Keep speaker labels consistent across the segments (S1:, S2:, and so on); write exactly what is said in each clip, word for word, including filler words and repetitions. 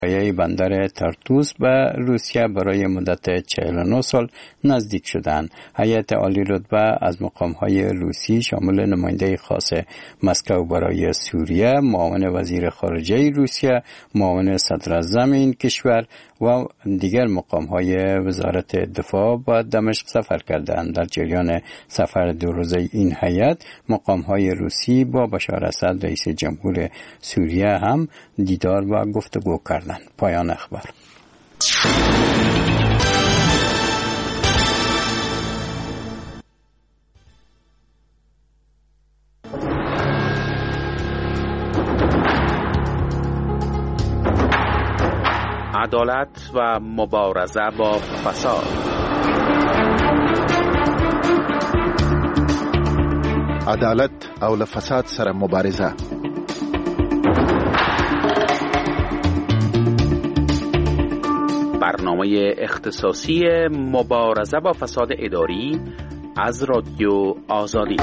S1: بندر ترتوس به روسیه برای مدت چهل و نه سال نزدیک شدند. هیئت عالی رتبه از مقام‌های روسی شامل نماینده خاص مسکو برای سوریه، معاون وزیر خارجه روسیه، معاون صدراعظم این کشور و دیگر مقام‌های وزارت دفاع به دمشق سفر کردند. در جریان سفر دو روزه این هیئت، مقام‌های روسی با بشار اسد رئیس جمهور سوریه هم دیدار و گفتگو کردند. پایان اخبار.
S2: عدالت و مبارزه با فساد.
S3: عدالت او له فساد سره مبارزه.
S2: برنامه اختصاصی مبارزه با فساد اداری از رادیو آزادی.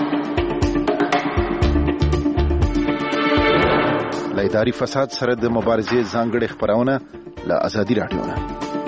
S3: له اداري فساد سره د مبارزې ځانګړې خبرونه له آزادي رادیو نه.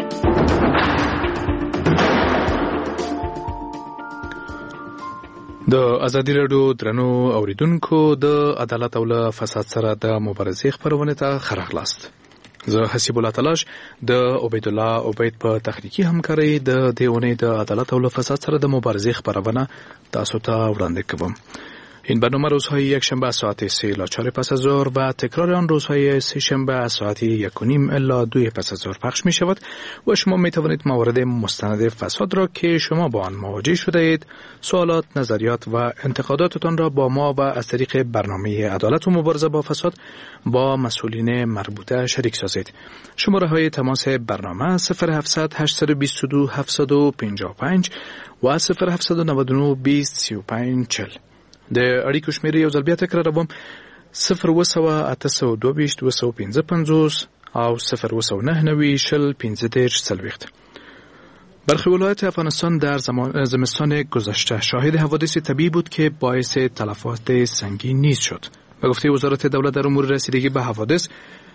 S4: د آزادي رادیو درنو اوریدونکو، د عدالت او له فساد سره د مبارزې خبرونه ته خراغلاست. زه حسیب الله تلاش د عبید الله عبید په تخنیکی همکاري د دیونه د عدالت او له فساد سره د مبارزې خبرونه تاسو ته وړاندې کوم. این برنامه روزهای یک شنبه ساعت سه الی چهار پس از ظهر و تکرار آن روزهای سه شنبه ساعت یک و نیم الی دو پس از ظهر پخش می شود و شما می توانید موارد مستند فساد را که شما با آن مواجه شده اید، سوالات، نظریات و انتقاداتتان را با ما و از طریق برنامه عدالت و مبارزه با فساد با مسئولین مربوطه شریک سازید. شماره های تماس برنامه صفر هفتصد هشتصد و بیست و دو هفتصد و پنجاه و پنج و صفر هفتصد و نود و نه بیست سی و پنج چهل. د اړیکو شمیرې یو ځل بیا تکراروم: صفر اوه سوه اته سوه دوه ویشت دوه سوه پنځه پنځوس او صفر اوه سوه نهه نوي شل پنځه دېرش څلوېښت. برخی ولایت افغانستان در زمستان گذشته شاهد حوادث طبیعی بود که باعث تلفات سنگین نیز شد. به گفته وزارت دولت در امور رسیدگی به حوادث،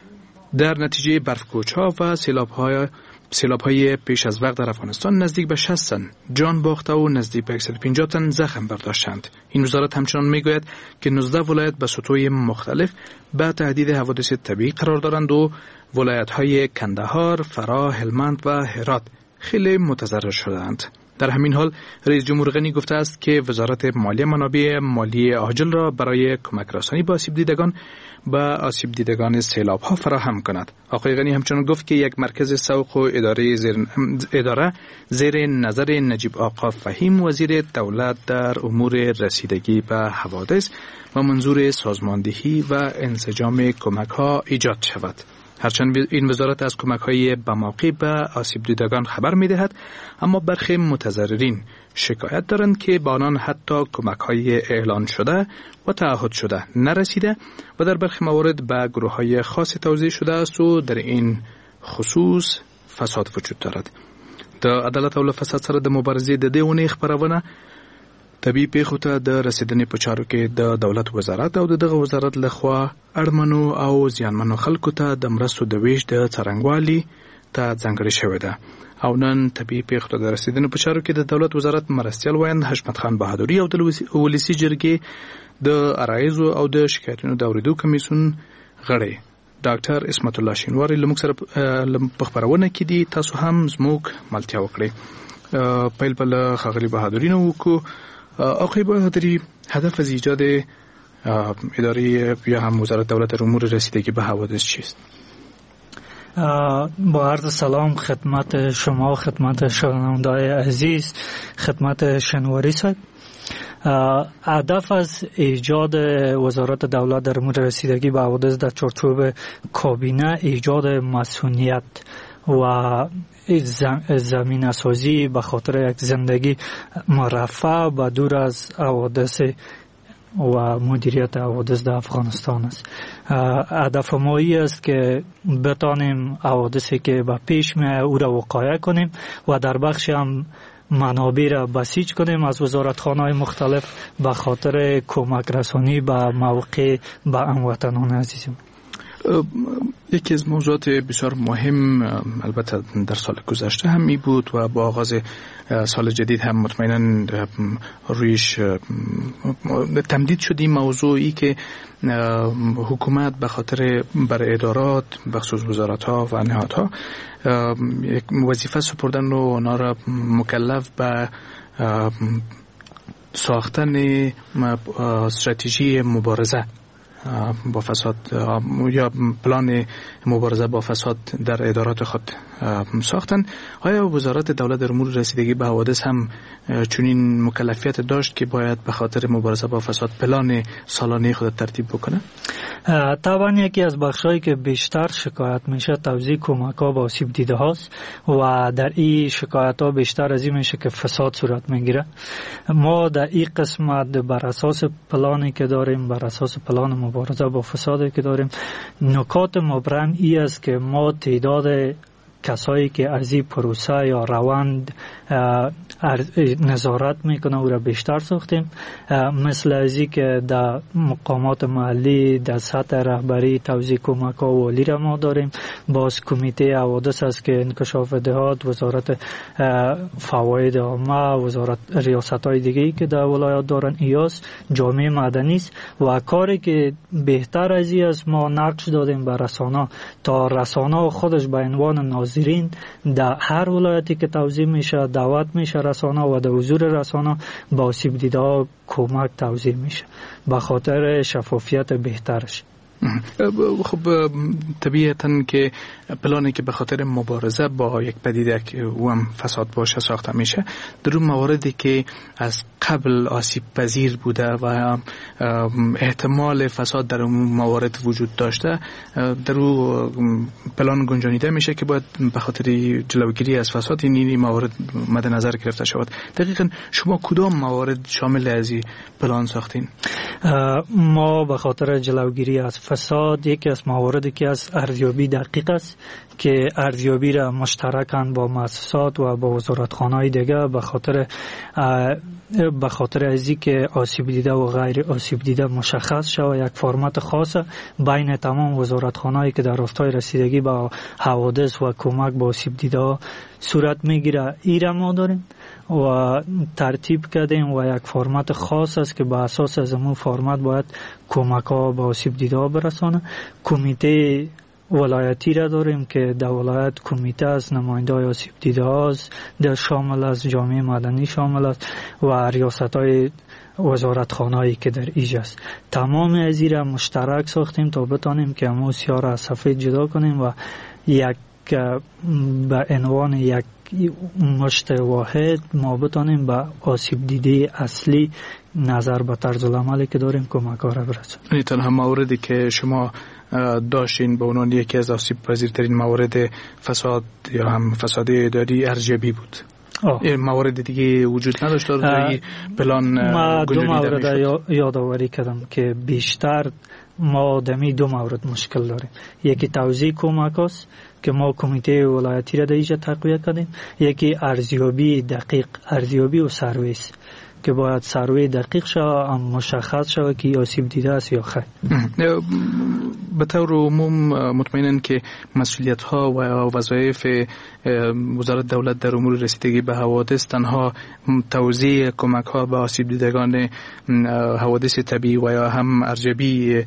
S4: در نتیجه برف‌کوچ‌ها و سیلاب‌های سیلاب‌های پیش از وقت در افغانستان نزدیک به شصت تن جان باخته و نزدیک به صد و پنجاه تن زخم برداشتند. این وزارت همچنان میگوید که نوزده ولایت به سطوح مختلف به تهدید حوادث طبیعی قرار دارند و ولایت‌های کندهار، فراه، هلمند و هرات خیلی متضرر شدند. در همین حال رئیس جمهور غنی گفته است که وزارت مالیه منابع مالی عاجل را برای کمک رسانی به آسیب دیدگان به آسیب دیدگان سیلاب ها فراهم کند. آقای غنی همچنین گفت که یک مرکز سوق و اداره زیر, اداره زیر نظر نجیب آقا فهیم وزیر دولت در امور رسیدگی به حوادث و منظور سازماندهی و انسجام کمک ها ایجاد شود. هرچند این وزارت از کمک های بموقع به آسیب دیدگان خبر می دهد، اما برخی متضررین شکایت دارند که به آنان حتی کمک های اعلان شده و تعهد شده نرسیده و در برخی موارد به گروه های خاص توزیع شده است و در این خصوص فساد وجود دارد. د عدالت او فساد سره د مبارزې د دې ونې خبرونه طبیعي پیښو ته د رسیدنې په چارو کې د دولت وزارت او دغه وزارت لخوا اړمنو او زیانمنو خلکو ته د مرستو د ویش د څرنګوالي ته ځانګړې شوې ده. او نن طبیعي پیښو ته د رسیدنې په چارو کې د دولت وزارت مرستیال وایند حشمت خان بهادري او د ولسي جرګې د عرایضو او د شکایتونو د اورېدو کمیسیون غړی ډاکټر اسمت الله شینواری له موږ سره په خبرونه کې دي. تاسو هم زموږ ملتیا وکړئ. پیل په له ښاغلي بهادري نه وکړو. آقای بهادری، هدف از ایجاد اداره یا هم وزارت دولت امور رسیدگی به حوادث چیست؟
S5: با عرض سلام خدمت شما، خدمت شنونده‌های عزیز، خدمت شنواری صاحب. هدف از ایجاد وزارت دولت در امور رسیدگی به حوادث در چارچوب کابینه ایجاد مسئولیت و زمین اسازی به خاطر یک زندگی مرفه و دور از حوادث و مدیریت حوادث در افغانستان است. هدف ما این است که بتانیم حوادثی که به پیش میاد او را وقایع کنیم و در بخش هم منابع را بسیج کنیم از وزارتخانه‌های مختلف به خاطر کمک رسانی به موقع به هموطنان عزیزم.
S4: یکی از موضوعات بسیار مهم البته در سال گذشته هم می بود و با آغاز سال جدید هم مطمئنا رویش تمدید شد این موضوعی که حکومت به خاطر بر ادارات بخصوص وزارت ها و نهادها یک وظیفه سپردن و اونا را مکلف به ساختن استراتژی مبارزه با فساد یا پلان مبارزه با فساد در ادارات خود ساختن. آیا وزارت دولت در امور رسیدگی به حوادث هم چنین مکلفیت داشت که باید به خاطر مبارزه با فساد پلان سالانه خود ترتیب بکنه؟
S5: طبعا یکی از بخشایی که بیشتر شکایت میشه توزیع کمک‌ها با آسیب دیده هاست و در این شکایت ها بیشتر از این میشه که فساد صورت میگیره. ما در این قسمت بر اساس پلانی که داریم، بر اساس پلان مبارزه با فسادی که داریم، نکات مبرم ای است که ما تعداد کسایی که از این پروسه یا روند نظارت میکنه او را بیشتر ساختیم، مثل ازی که در مقامات محلی در سطح رهبری توزیع کمک ها والی را ما داریم. باز کمیته حوادث است که انکشاف دهات، وزارت فواید عامه، وزارت ریاست های دیگه‌ای که در ولایات دارن، ایاس جامعه مدنی است و کاری که بهتر از این است ما نقش دادیم به رسانه تا رسانه خودش به عنوان ناظرین در هر ولایتی که توزیع میشه دعوت میشه رسانه و در حضور رسانه با آسیب دیده ها کمک توزیع میشه به خاطر شفافیت بهترش.
S4: خب طبیعتاً که پلانی که به خاطر مبارزه با یک پدیده که او هم فساد باشه ساخته میشه، در اون مواردی که از قبل آسیب پذیر بوده و احتمال فساد در اون موارد وجود داشته، در اون پلان گنجانیده میشه که باید به خاطر جلوگیری از فساد این این موارد مد نظر گرفته شود. دقیقاً شما کدام موارد شامل از این پلان ساختین؟
S5: ما به خاطر جلوگیری از فساد یکی از مواردی که از ارزیابی دقیق است که ارزیابی را مشترکاً با مؤسسات و با وزارتخانه‌های دیگه به خاطر به خاطر ازی که آسیب دیده و غیر آسیب دیده مشخص شود، یک فرمت خاص بین تمام وزارتخانه‌ای که در راستای رسیدگی با حوادث و کمک با آسیب دیده صورت میگیره ایرا ما داریم و ترتیب کردیم و یک فرمت خاص است که با اساس از اون فرمت باید کمک ها با آسیب دیده برسانه. کمیته ولایتی را داریم که در ولایت کمیته از نماینده های آسیب دیده هاست، در شامل از جامعه مدنی شامل است و ریاست های وزارتخانه هایی که در ایج است. تمام از این را مشترک ساختیم تا بتانیم که همون سیاه را از سفید جدا کنیم و یک به عنوان یک مشت واحد ما بتانیم به آسیب دیده اصلی نظر به طرز العملی که داریم کمک ها را برسونیم.
S4: این تنها موردی که شما داشتین به عنوان یکی از آسیب پذیرترین موارد فساد یا هم فساد اداری ارزیابی بود؟ این موارد دیگه وجود نداشت در پلان؟
S5: ما دو مورد یادآوری کردم که بیشتر ما دمی دو مورد مشکل داریم. یکی توزیع کمک است که ما کمیته ولایتی را در اینجا تقویه کردیم، یکی ارزیابی دقیق، ارزیابی و سرویس که باید سروی دقیق شود، مشخص شود که آسیب دیده است یا خیر.
S4: به طور عموم مطمئناً که مسئولیت ها و وظایف وزارت دولت در امور رسیدگی به حوادث تنها توزیع کمک ها به آسیب دیدگان حوادث طبیعی و یا هم ارزیابی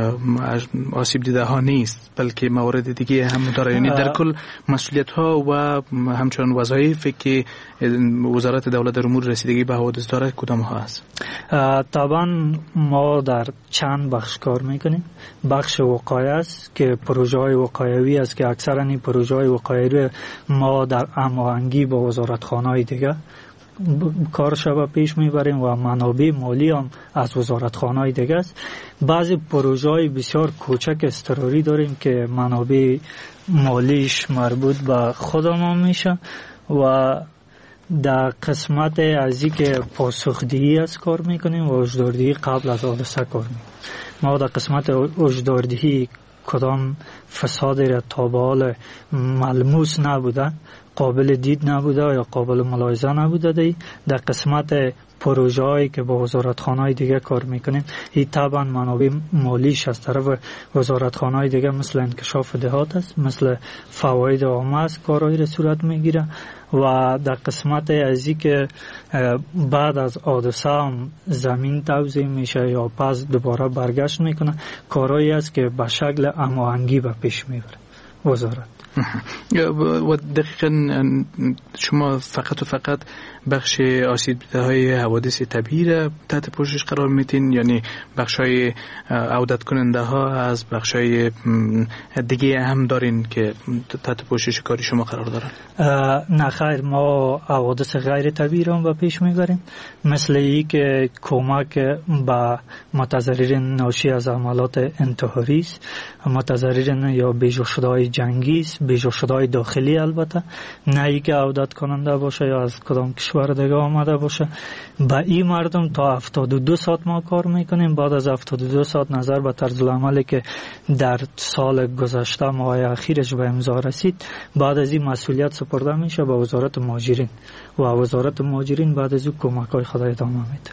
S4: آسیب دیده ها نیست، بلکه موارد دیگه هم داره. یعنی در کل مسئولیت ها و همچنان وظایفی که وزارت دولت در امور رسیدگی به حوادث داره کدام ها است؟
S5: طبعا ما در چند بخش کار میکنیم. بخش وقایع است که پروژه های وقایوی است که اکثرا این پروژه های وقایوی ما در هماهنگی با وزارتخانه های دیگه کارش را پیش میبریم و منابع مالی هم از وزارتخانه های دیگه است. بعضی پروژه های بسیار کوچک اضطراری داریم که منابع مالیش مربوط به خودمون میشه و در قسمت از این که پاسخدهی از کار میکنیم و هشداردهی قبل از حادثه کار میکنیم. ما در قسمت هشداردهی کدام فساد را تا به حال ملموس نبوده، قابل دید نبوده یا قابل ملاحظه نبوده، در قسمت پروژه هایی که با وزارتخانه های دیگه کار میکنیم، این طبعا منابع مالیش از طرف وزارتخانه های دیگه مثل انکشاف دهات است، مثل فواید عامه است، کارهایی را صورت میگیره. و در قسمت ازی که بعد از حادثه هم زمین توزیع میشه یا پس دوباره برگشت میکنه، کارهایی است که به شکل هماهنگی به پیش میبره وزارت.
S4: و دقیقا شما فقط و فقط بخش آسیب دیده های حوادث طبیعی را تحت پوشش قرار میتین، یعنی بخش های عودت کننده ها از بخش های دیگه هم دارین که تحت پوشش کاری شما قرار دارن؟
S5: نه خیر، ما حوادث غیر طبیعی را به پیش میبریم، مثل ای که کمک به متضررین ناشی از عملات انتحاری است، متضررین یا بیجا شده های جنگی است، بیجا شده های داخلی، البته نه ای که عودت کننده باشه یا از کدام کشور دیگه آمده باشه. با این مردم تا هفتاد و دو ساعت ما کار میکنیم. بعد از هفتاد و دو ساعت نظر به طرز العملی که در سال گذشته ماه اخیرش به امضا رسید، بعد از این مسئولیت سپرده میشه به وزارت مهاجرین و وزارت مهاجرین بعد از او کمک‌های خود ادامه میده.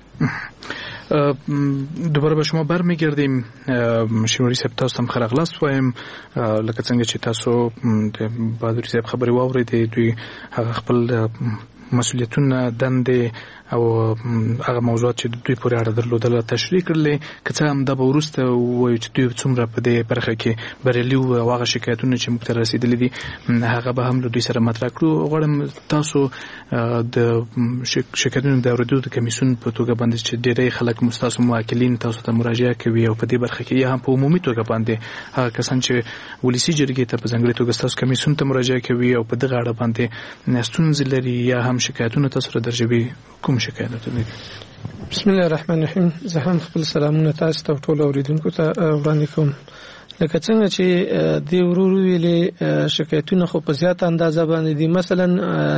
S4: دوباره به شما برمیگردیم. شینواری صاحب، تاسو هم خرغلاست وایم، لکه څنګه چې تاسو د بهادري صاحب خبرې واورېدې، دوی هغه خپل مسؤلیتونه، دندې او هغه موضوعات چې دوی پورې اړه درلودله تشریح کړلې. که څه هم دا به وروسته ووایو چې دوی څومره په دې برخه کې بریالي وو او هغه شکایتونه چې موږ ته رسېدلي دي هغه به هم له دوی سره مطرح کړو. غواړم تاسو د شکایتونو د اورېدو د کمیسیون په توګه باندې چې ډېری خلک ستاسو موکلین تاسو ته مراجعه کوي او په دې برخه کې یا هم په عمومي توګه باندې هغه کسان چې ولسي جرګې ته په ځانګړې توګه ستاسو کمیسیون ته مراجعه کوي او په دغه اړه باندې ستونزې لري یا هم شکایتونه تاسو را درجوي، کوم شکایت لري؟
S6: بسم الله الرحمن الرحیم. زه هم خپل سلامونه تاسو ته ټول اوریدونکو ته وړاندې کوم. لکه څنګه چې د ورورو ویلې شکایتونه خو په زیات اندازه باندې دي. مثلا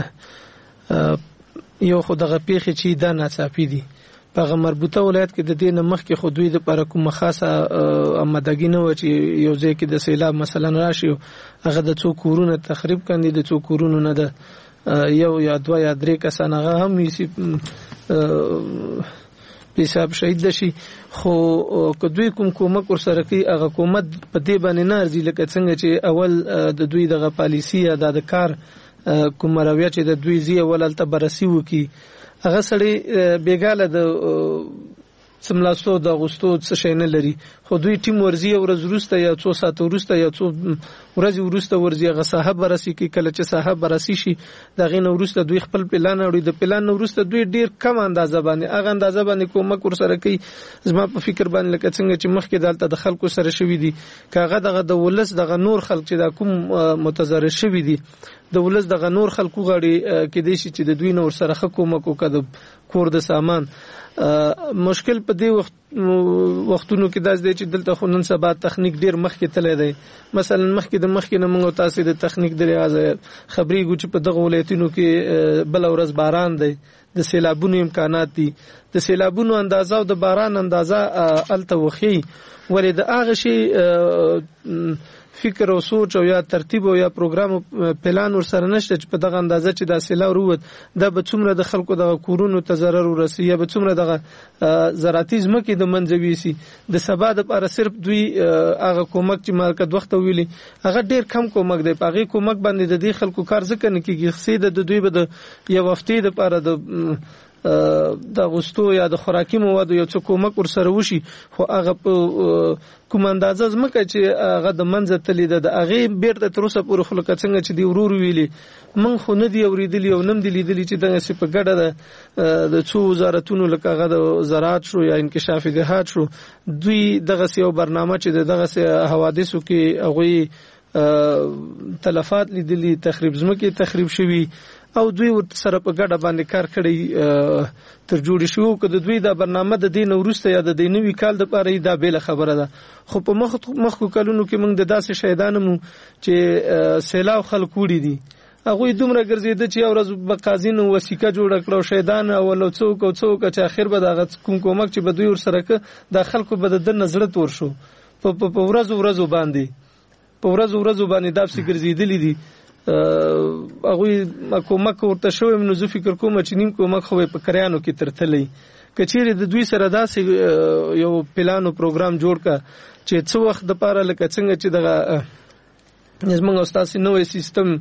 S6: یو خو دغه پیښې چې دا ناڅاپي دي په هغه مربوطه ولایت کې د دې نه مخکې خو دوی دپاره کومه خاصه آمادګي نه وه چې یو ځای کې د سیلاب مثلا راشي هغه د څو کورونه تخریب کاندي، د څو کورونو نه ده یو یا دوه یا درې کسان هغه هم حساب شهید شي. خو که دوی کوم کومک ورسره کوي هغه حکومت په دې باندې نه ارزي، لکه څنګه چې اول د دوی دغه پالیسي یا د کار کوم رویه چې د دوی زی اول الته بررسي وکي، هغه سړی بیګاله د سملاسو د اغوستو څه شي نه لري. خو دوی ټیم ورزي ورځ وروسته یا څو ساعت وروسته یا څو ورځې وروسته ورزي هغه صاحب بررسي کوي. کله چې صاحب بررسي شي دغه نو وروسته دوی خپل پلان اوري، د پلان نو وروسته دوی ډیر کم اندازه باندې هغه اندازه باندې کومک ورسره کوي. زما په فکر باندې لکه څنګه چې مخکې دالته د خلکو سره شوي دي، کاغه دغه د ولس دغه نور خلک چې دا کوم متضرر شوي دي د ولس دغه نور خلکو غاړي کې دي چې د دوی نور سره حکومت او کده کور د سامان مشکل په دې وخت وختونو کې داس دی چې دلته خو نن سبا تخنیک ډیر مخکې تللی دی. مثلا مخکې د مخکې نه موږ تاسو د تخنیک د ریاض خبرې ګو چې په دغه ولایتونو کې بل ورځ باران دی، د سیلابونو امکانات دي، د سیلابونو اندازه او د باران اندازه الته وخی، ولې د هغه شی فکر او سوچ او یا ترتیب او یا پروګرام پلان ورسره نشته چې په دغه اندازه چې د سیلاب وروت د به څومره د خلکو د کورونو ته ضرر ورسي یا به څومره د زراعتي ځمکې د منځوي سي. د سبا د لپاره صرف دوی هغه کومک چې مالکت وخت ویلي هغه ډیر کم کومک دی. په هغه کومک باندې د دې خلکو کار ځکه نه کیږي چې د دوی به د یو هفته د لپاره د د غوستو یا د خوراکي موادو یو څه کومک ورسره وشي، خو هغه په کوم اندازه ځمکه چې هغه د منځه تللی ده د هغې بیرته تر اوسه پورې خو لکه څنګه چې دی ورور ویلي موږ خو نه دي اورېدلي او نه هم دي لیدلي چې دغسې په ګډه ده د څو وزارتونو لکه هغه د زراعت شو یا انکشاف دهات شو دوی دغسې یو برنامه چې د دغسې حوادثو کې هغوی تلفات لیدلي، تخریب ځمکې تخریب شوي او دوی سره په ګډه باندې کار کړی تر جوړ شو. که د دوی دا برنامه د دین وروسته یا د دې نوي کال د پاره دا بیل خبره ده. خو په مخ مخکو کلونو کې موږ د داسې شهیدانو چې سیلاب خلک وړي دي هغه دومره ګرځیده چې ورځ په قاضینو وسیکه جوړ کړو شهیدان او له څوک او څوک چې اخر به د کوم کومک چې به دوی ورسره ک د خلکو به د نظر تور شو په په ورځ ورځ باندې په ورځ ورځ باندې داسې ګرځیدلې دي. هغه کومک ورته شوی نو زه فکر کوم چې نیم کومک خو په کریانو کې ترتلې کچېره د دوی سره داسې یو پلان او پروګرام جوړ کا چې څو وخت د پاره لکه څنګه چې دغه زمونږ استاد نوې سیستم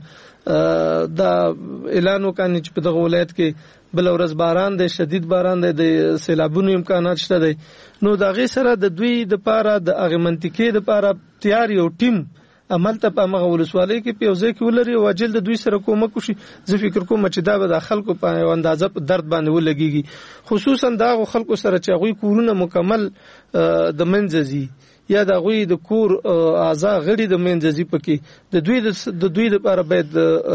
S6: دا اعلان وکړي چې په دغه ولایت کې بل ورځ باران دی شدید باران دی د سیلابونو امکانات شته دی نو دا غي سره د دوی د پاره د اغه منطقې د پاره تیار یو ټیم عمل ته په مغه ولسوالۍ کې پیوځي کې ولري او اجل د دوی سره کومک وشي زه فکر کوم چې دا به د خلکو په اندازه په درد باندې ولګيږي خصوصا دا خلکو سره چې غوي کورونه مکمل د منځزي یا د غوي د کور اعضاء غړي د منځزي پکې د دوی د دوی لپاره باید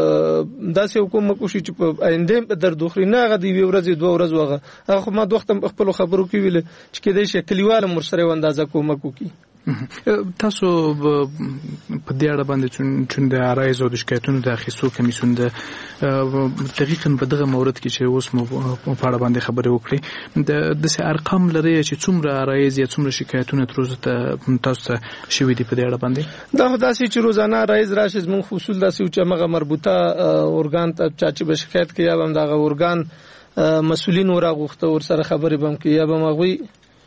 S6: داسې حکومت کوشي چې په آینده په درد خوري نه غدي وی ورځې دوه ورځې وغه هغه ما دوه خپل خبرو کې ویل چې کېدې شي کلیواله مرسره اندازه کومک وکي
S4: تاسو په دې اړه باندې چې د عرایز او د شکایتونو د اخیستو کمیسیون د دقیقاً په دغه مورد کې چې اوس مو په اړه باندې خبرې وکړي د داسې ارقام لري چې څومره عرایز یا څومره شکایتونه تر اوسه تاسو ته شوي دي په دې اړه باندې
S6: دا داسې چې روزانه عرایز راشي زموږ اصول داسې چې هغه مربوطه اورګان ته چې به شکایت کوي یا هم دغه اورګان مسؤلین ورغوخته ور سره خبرې بم کوي یا به مغوي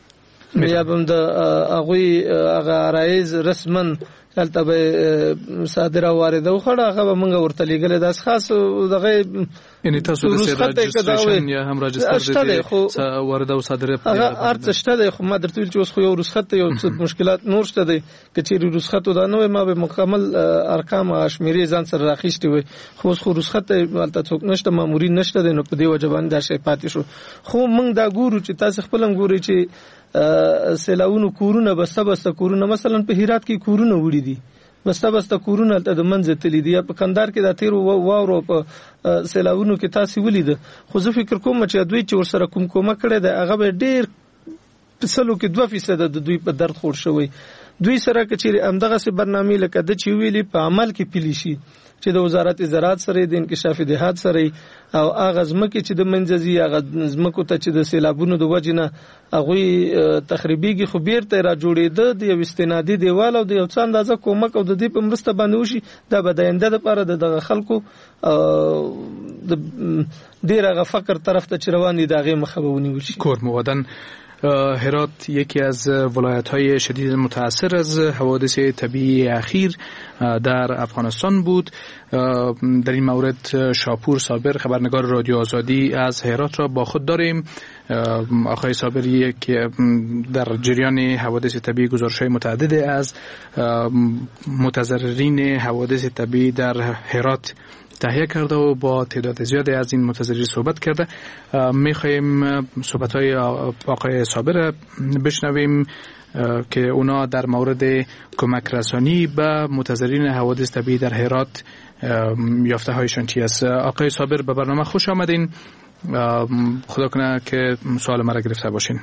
S6: یا به د هغه هغه عرایز رسمن دلته به صادره وارده وخړه هغه به موږ ورته لګل د خاص دغه
S4: یعنی تاسو د رجستریشن یا هم رجستر دي وارده او صادره
S6: هغه ارڅشته دی خو ما درته ویل چې اوس خو یو رخصت یو مشکلات نور شته دی کچېری رخصت دا نو ما به مکمل ارقام شمیرې ځان سره راخښتي وي خو اوس خو رخصت ولته څوک نشته مامورین نشته دی نو په دې وجه باندې دا شی پاتې شو خو موږ دا ګورو چې تاسو خپلم ګوري چې سیلاونو کورونه بسته بسته کورونه مثلا په هرات کې کورونه وړي دي بسته بسته کورونه ته د منځ تللی دي په کندهار کې د تیر واورو په سیلاونو کې تاسو ولید خو زه فکر کوم چې دوی چې ورسره کوم کومه کړي د هغه ډیر په سلو کې دوه فیصد د دوی په درد خور شوی دوی سره کچېری امدغه سي برنامه لکه د چی ویلي په عمل کې پلی شي چې د وزارت زراعت سره د انکشاف دهات سره او اغه زمکه چې د منځزي اغه زمکو ته چې د سیلابونو د وجنه اغه تخریبيږي خو بیرته را جوړېده د یو استنادي دیوال او د یو څه اندازه کومک او د دې په مرسته باندې وشي دا بداینده لپاره د خلکو د ډیره فقر طرف ته چروان دي دغه مخبونی وشي
S4: کور مودن هرات یکی از ولایت‌های شدید متاثر از حوادث طبیعی اخیر در افغانستان بود. در این مورد شاپور صابر خبرنگار رادیو آزادی از هرات را با خود داریم. آقای صابری که در جریان حوادث طبیعی گزارش‌های متعدد از متضررین حوادث طبیعی در هرات تهیه کرده و با تعداد زیادی از این متضررین صحبت کرده. میخوایم صحبت‌های آقای صابر بشنویم که اونا در مورد کمک رسانی به متضررین حوادث طبیعی در هرات یافته هایشان چی است. آقای صابر به برنامه خوش آمدین. خدا کنه که سوال مرا گرفته باشین.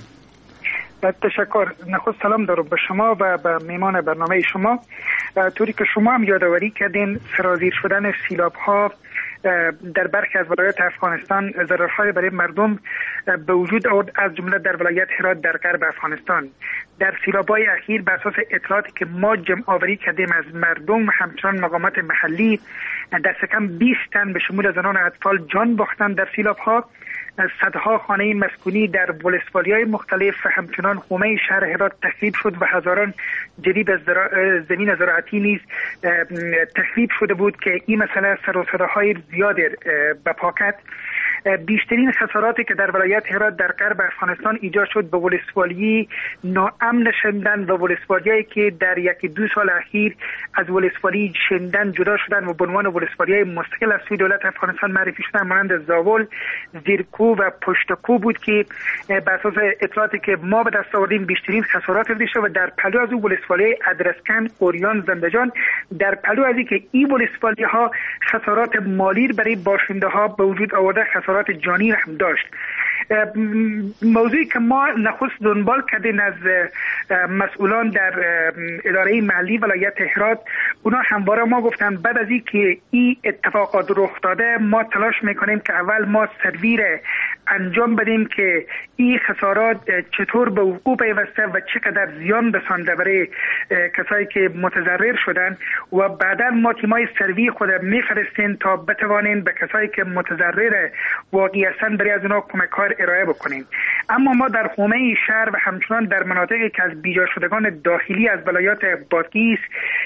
S7: تشکر. نخست سلام دارم به شما و به میمان برنامه شما. طوری که شما هم یادآوری کردین سرازیر شدن سیلاب ها در برخی از ولایات افغانستان ضررهای برای مردم به وجود آورد، از جمله در ولایت هرات در غرب افغانستان. در سیلاب‌های اخیر بر اساس اطلاعاتی که ما جمع آوری کردیم از مردم و همچنان مقامات محلی، دست کم بیست تن به شمول زنان و اطفال جان باختند در سیلاب‌ها. صدها خانه مسکونی در ولسوالی‌های مختلف و همچنان حومه شهر هرات تخریب شد و هزاران جریب از زمین زراعتی نیز تخریب شده بود که این مسئله سر و صداهای زیاد بپا کرد. بیشترین خساراتی که در ولایت هرات در غرب افغانستان ایجاد شد به ولسوالی ناامن شندن و ولسوالیایی که در یکی دو سال اخیر از ولسوالی شندن جدا شدن و به عنوان ولسوالی‌های مستقل از سوی دولت افغانستان معرفی شدن، مانند زاول، زیرکو و پشتکو بود که بر اساس اطلاعاتی که ما به دست آوردیم بیشترین خسارات دیده شد. و در پلو از اون ولسوالی ادرسکن، اوریان، زندجان، در پلو از اینکه این ولسوالی‌ها خسارات مالی برای باشنده‌ها به وجود آورده، خسارات جانی هم داشت. موضوعی که ما نخست دنبال کردیم از مسئولان در اداره محلی ولایت هرات، اونا همواره ما گفتن بعد از اینکه این اتفاقات رخ داده ما تلاش میکنیم که اول ما سرویر انجام بدیم که این خسارات چطور به وقوع پیوسته و چقدر زیان رسانده برای کسایی که متضرر شدن و بعدا ما تیمای سروی خود میفرستیم تا بتوانیم به کسایی که متضرر واقعی هستند برای از اونا کمک‌ها ارائه بکنیم. اما ما در حومه شهر و همچنان در مناطقی که از بیجا شدگان داخلی از ولایات بادغیس،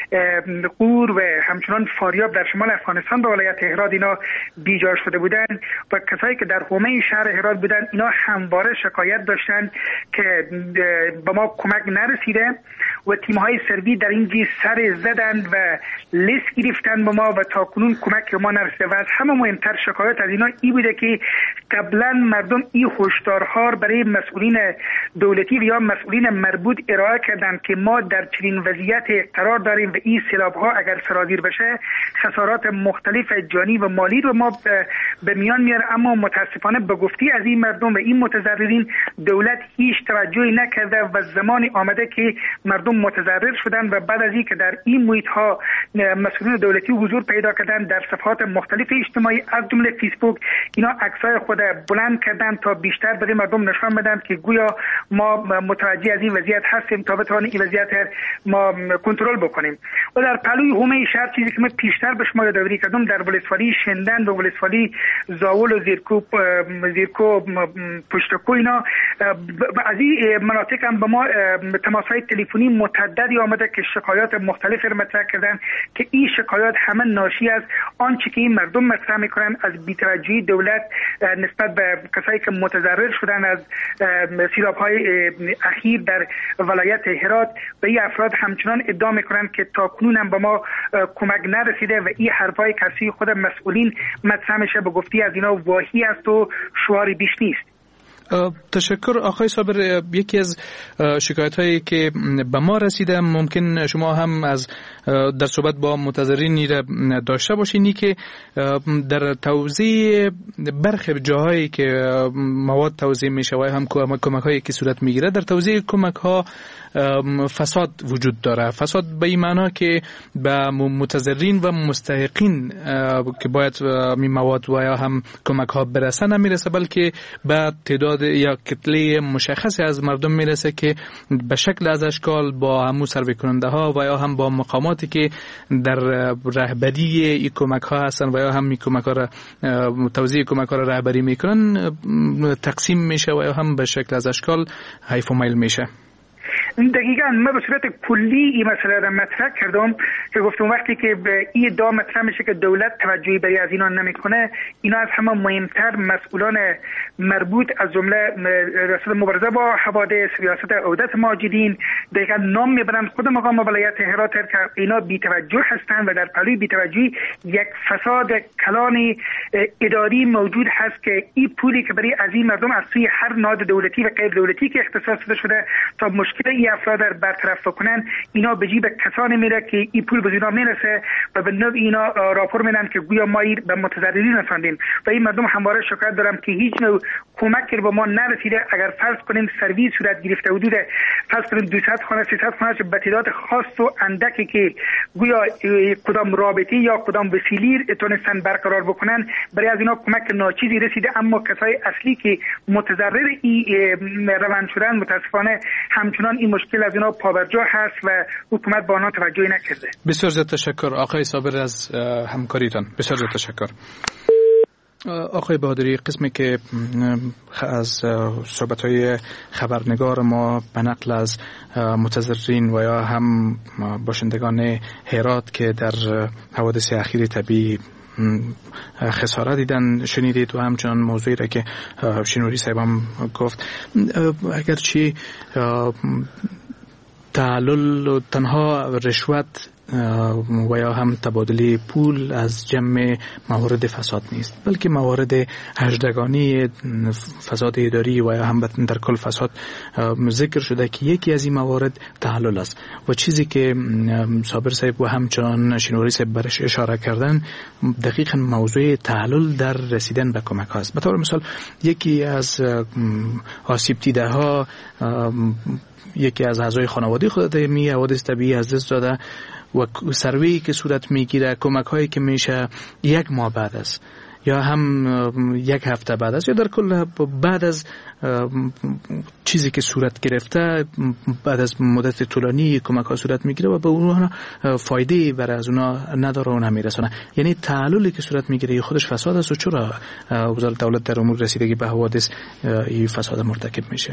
S7: غور و همچنان فاریاب در شمال افغانستان به ولایت هرات اینا بیجا شده بودند و کسایی که در حومه شهر هرات بودند اینا همواره شکایت داشتن که به ما کمک نرسیده و تیم‌های سروی در این جهت سر زدند و لیست گرفتن به ما و تا کنون کمک ما نرسیده. و از همه مهمتر شکایت از اینا ای بوده که قبلا مردم این هشدارها برای مسئولین دولتی و یا مسئولین مربوط ارائه کردند که ما در چنین وضعیت قرار داریم و این سیلاب‌ها اگر سرازیر بشه خسارات مختلف جانی و مالی رو ما به میان میاره، اما متاسفانه به گفته از این مردم و این متضررین دولت هیچ توجهی نکرده و زمانی آمده که مردم متضرر شدن و بعد از این که در این محیط ها مسئولین دولتی حضور پیدا کردن در صفحات مختلف اجتماعی از جمله فیسبوک اینا عکسای خود بلند کردن تا بیشتر به مردم نشان بدن که گویا ما متوجه از این وضعیت هستیم تا بتوانیم این وضعیت ما کنترل بکنیم. و در پلوی حومه شهر چیزی که من پیشتر به شما یادآوری کردم در ولسوالی شندن و ولسوالی زاول و زیرکو زیرکو پشتکو اینا از این مناطق هم به ما تماس‌های تلفنی متعددی آمده که شکایات مختلف را مطرح کردن که این شکایات همه ناشی از آنچه که این مردم مطرح میکنن از بی‌توجهی دولت نسبت به کسایی که متضرر شدن از سیلاب‌های اخیر در ولایت هرات و این افراد همچنان ادعا میکنن که تا کنون هم به ما کمک نرسیده و این حرفای کسی خود مسئولین مطرح میشه به گفتی از اینا واهی است و شعاری بیش نیست.
S4: تشکر آقای صابر. یکی از شکایت هایی که به ما رسیده ممکن شما هم از در صحبت با متضررین داشته باشین که در توزیع برخی جاهایی که مواد توزیع میشه و هم کمک هایی که صورت میگیره در توزیع کمک ها فساد وجود داره. فساد به این معنا که به متضررین و مستحقین که باید می مواد و یا هم کمک ها برسه نمیرسه، بلکه به تعداد یا کتله مشخصی از مردم میرسه که به شکل از اشکال با همون سروی کننده ها و یا هم با مقاماتی که در رهبری این کمک ها هستن و یا هم این کمک ها را توزیع کمک ها را رهبری میکنن تقسیم میشه و یا هم به شکل از اشکال حیف و میل میشه.
S7: دقیقاً من به صورت کلی این مسئله را مطرح کردم که گفتم وقتی که به این ادعا مطرح میشه که دولت توجهی برای از اینا نمیکنه، اینا از همه مهمتر مسئولان مربوط از جمله ریاست مبارزه با حوادث، ریاست عودت ماجدین دقیقاً نام میبرن خود مقام ولایت هرات که اینا بی‌توجه هستند و در پلوی بی‌توجهی یک فساد کلان اداری موجود هست که این پولی که برای از این مردم از سوی هر نهاد دولتی و غیر دولتی که اختصاص داده شده تا مشکل این افراد را برطرف کنن، اینا به جیب کسانی میره که این پول به اینا میرسه و به نوع اینا راپور میدن که گویا ما به متضررین رساندیم و این مردم همواره شکایت دارن که هیچ نوع کمکی به ما نرسیده. اگر فرض کنیم سرویس صورت گرفته حدود فرض کنیم دویست خانه سیصد خانه به تعداد خاص و اندکی که گویا کدام رابطی یا کدام وسیله تونستن برقرار بکنن برای از اینا کمک ناچیزی رسیده، اما کسای اصلی که متضرر این روند شدن متاسفانه همچنان این مشکل از اینا پابرجا هست و حکومت با آنها توجهی نکرده.
S4: بسیار زیاد تشکر آقای صابر از همکاریتان. بسیار زیاد تشکر. آقای بهادری، قسمی که از صحبت‌های خبرنگار ما به نقل از متضررین و یا هم باشندگان هرات که در حوادث اخیر طبیعی خسارت دیدن شنیدید و همچنان موضوعی را که شنوری صاحب هم گفت، اگرچه تعلل و تنها رشوت و یا هم تبادل پول از جمع موارد فساد نیست، بلکه موارد هجدگانی فساد اداری و یا هم در کل فساد ذکر شده که یکی از این موارد تحلل است و چیزی که صابر صاحب و همچنان شنواری صاحب برش اشاره کردن دقیقاً موضوع تحلل در رسیدن به کمک هاست. به طور مثال یکی از آسیب دیده ها یکی از اعضای خانواده خود می حوادث طبیعی از دست داده و سروی که صورت میگیره، کمک هایی که میشه یک ماه بعد است یا هم یک هفته بعد است یا در کل بعد از چیزی که صورت گرفته بعد از مدت طولانی کمک ها صورت میگیره و به اونها فایده برای از اونها نداره و نمیرسونه. یعنی تعللی که صورت میگیره خودش فساد است و چرا وزارت دولت در امور رسیدگی به حوادث این فساد مرتکب میشه؟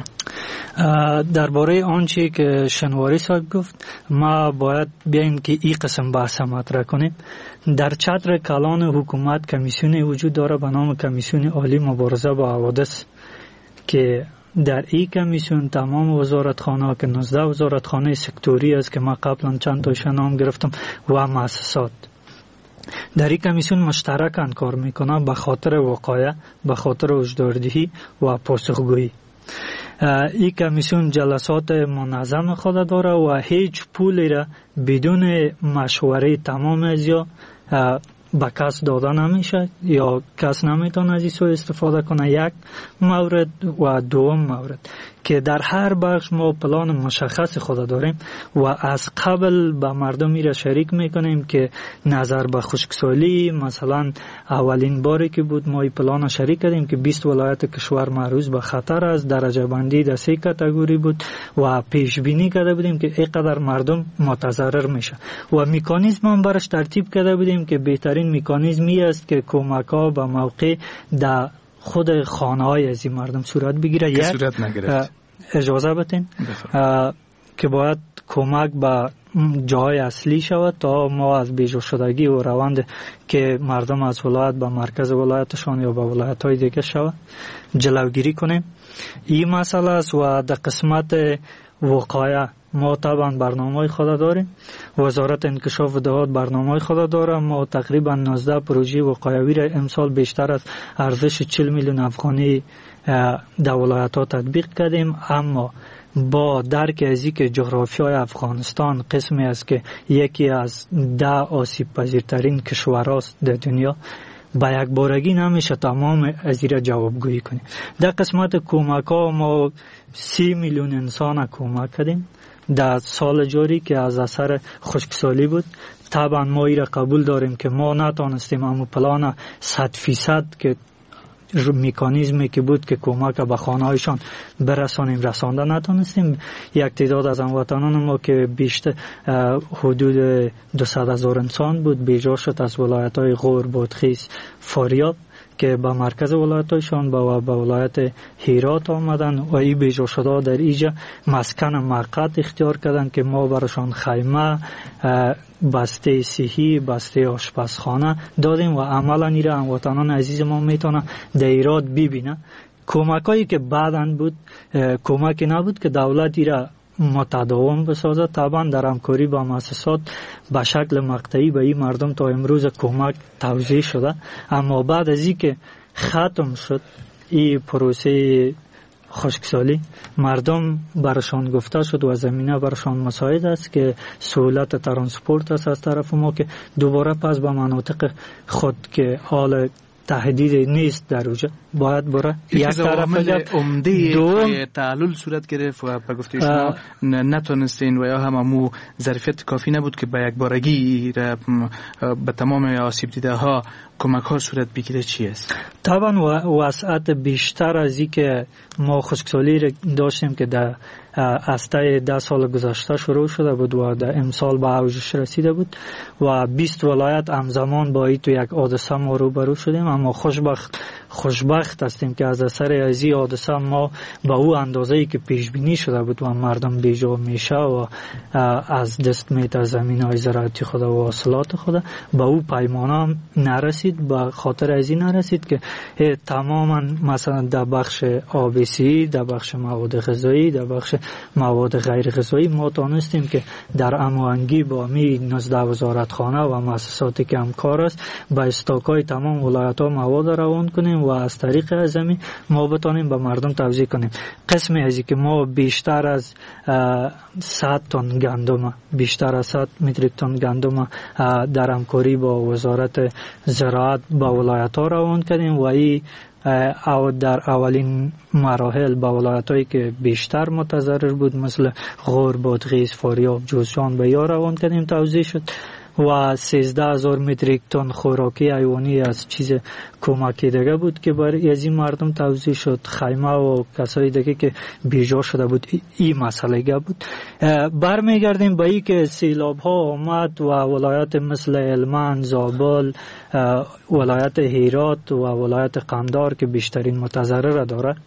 S5: درباره آنچه که شنواری صاحب گفت ما باید بیایم که این قسم بحث مطرح کنیم. در چتر کلان حکومت کمیسیونی وجود داره به نام کمیسیون عالی مبارزه با حوادث که در این کمیسیون تمام وزارتخانه که نوزده وزارتخانه سکتوری است که ما قبلا چند تایش نام گرفتم و مؤسسات در این کمیسیون مشترکاً کار میکنن به خاطر وقایع، به خاطر هشداردهی و پاسخگویی. این کمیسیون جلسات منظم خود داره و هیچ پولی را بدون مشوره تمام ازیا به کس داده نمیشه یا کس نمیتونه از این سوء استفاده کنه. یک مورد و دوم مورد که در هر بخش ما پلان مشخص خود داریم و از قبل به مردم میره شریک میکنیم که نظر به خشکسالی مثلا اولین باری که بود ما این پلان شریک کردیم که بیست ولایت کشور معرض به خطر است، درجه بندی در سه کاتگوری بود و پیش بینی کرده بودیم که اینقدر مردم متضرر میشه و مکانیزم هم برش ترتیب کرده بودیم که بهترین مکانیزمی است که کمک ها به موقع در خود خانه های از این مردم صورت بگیره. یک
S4: صورت نگرفت.
S5: اجازه بتین که باید کمک به جای اصلی شود تا ما از بیجا شدگی و روند که مردم از ولایت به مرکز ولایتشان یا به ولایت های دیگه شود جلوگیری کنیم. این مسئله است و در قسمت وقایع ما طبعا برنامه خود داریم. وزارت انکشاف دهات برنامه خود داره. ما تقریبا نوزده پروژه وقایوی را امسال بیشتر از ارزش چهل میلیون افغانی در ولایت ها تطبیق کردیم، اما با درک از اینکه جغرافیای افغانستان قسمی است که یکی از ده آسیب پذیرترین کشورهاست در دنیا با یک بارگی نمیشه تمام از این را جوابگویی کنیم. در قسمت کمک ها ما سی میلیون انسان کمک کردیم در سال جاری که از اثر خشکسالی بود. طبعا ما این را قبول داریم که ما نتانستیم اما پلان صد فیصد که مکانیزمی که بود که کمک به خانه هایشان برسانیم رسانده نتونستیم. یک تعداد از هموطنان ما که بیشتر حدود دویست هزار انسان بود بیجا شد از ولایت های غور، بادغیس، فاریاب که به مرکز ولایت هایشان به ولایت هرات آمدن و این بیجا شده در اینجا مسکن موقت اختیار کردن که ما برشان خیمه، بسته صحی، بسته آشپزخانه دادیم و عملا این را هموطنان عزیز ما میتونه در ایراد ببینه. کمکایی که بعداً بود کمکی نبود که دولت این را متداوم بسازه. طبعا در همکاری با مؤسسات به شکل مقطعی به این مردم تا امروز کمک توزیع شده، اما بعد از این که ختم شد این پروسه خشکسالی مردم برشان گفته شد و زمینه برشان مساعد است که سهولت ترانسپورت است از طرف ما که دوباره پس به مناطق خود که حال تهدید نیست در اوجه باید بره یک طرف
S4: عمده تعلل صورت گرفت و به گفته شما نتونستین و یا هم امو ظرفیت کافی نبود که به یک بارگی به تمام آسیب دیده ها کمک ها صورت بگیره. چی است؟
S5: طبعا وسعت بیشتر از این که ما خشکسالی داشتیم که در از طی ده سال گذشته شروع شده بود و در امسال به اوجش رسیده بود و بیست ولایت همزمان با این تو یک حادثه ما روبرو شدیم، اما خوشبخت خوشبخت هستیم که از اثر از این حادثه ما به او اندازه‌ای که پیش بینی شده بود و مردم بیجا میشه و از دست میته زمین‌های زراعتی خود و حاصلات خود به او پیمانه نرسید. به خاطر از این نرسید که تماما مثلا در بخش آبیسی، در بخش مواد غذایی، در بخش مواد غیر غذایی ما تانستیم که در هماهنگی با می نزد وزارتخانه و مؤسساتی که همکار است به استاکای تمام ولایت ها مواد روان کنیم و از طریق ازمی ما بتانیم به مردم توزیع کنیم. قسمی ازی که ما بیشتر از صد تن گندم بیشتر از صد متریک تن گندم در همکاری با وزارت زراعت با ولایت ها روان کردیم و این او در اولین مراحل با ولایت‌هایی که بیشتر متضرر بود مثل غور، بادغیس، فاریاب، جوزجان به یا روان کردیم توزیع شد و سیزده هزار متریک تن خوراکی حیوانی از چیز کمکی دیگه بود که برای از این مردم توزیع شد. خیمه و کسای دیگه که بیجا شده بود این مسئله گه بود. برمیگردیم به این که سیلاب ها آمد و ولایت مثل هلمند، زابل، ولایت هرات و ولایت قندهار که بیشترین متضرر داره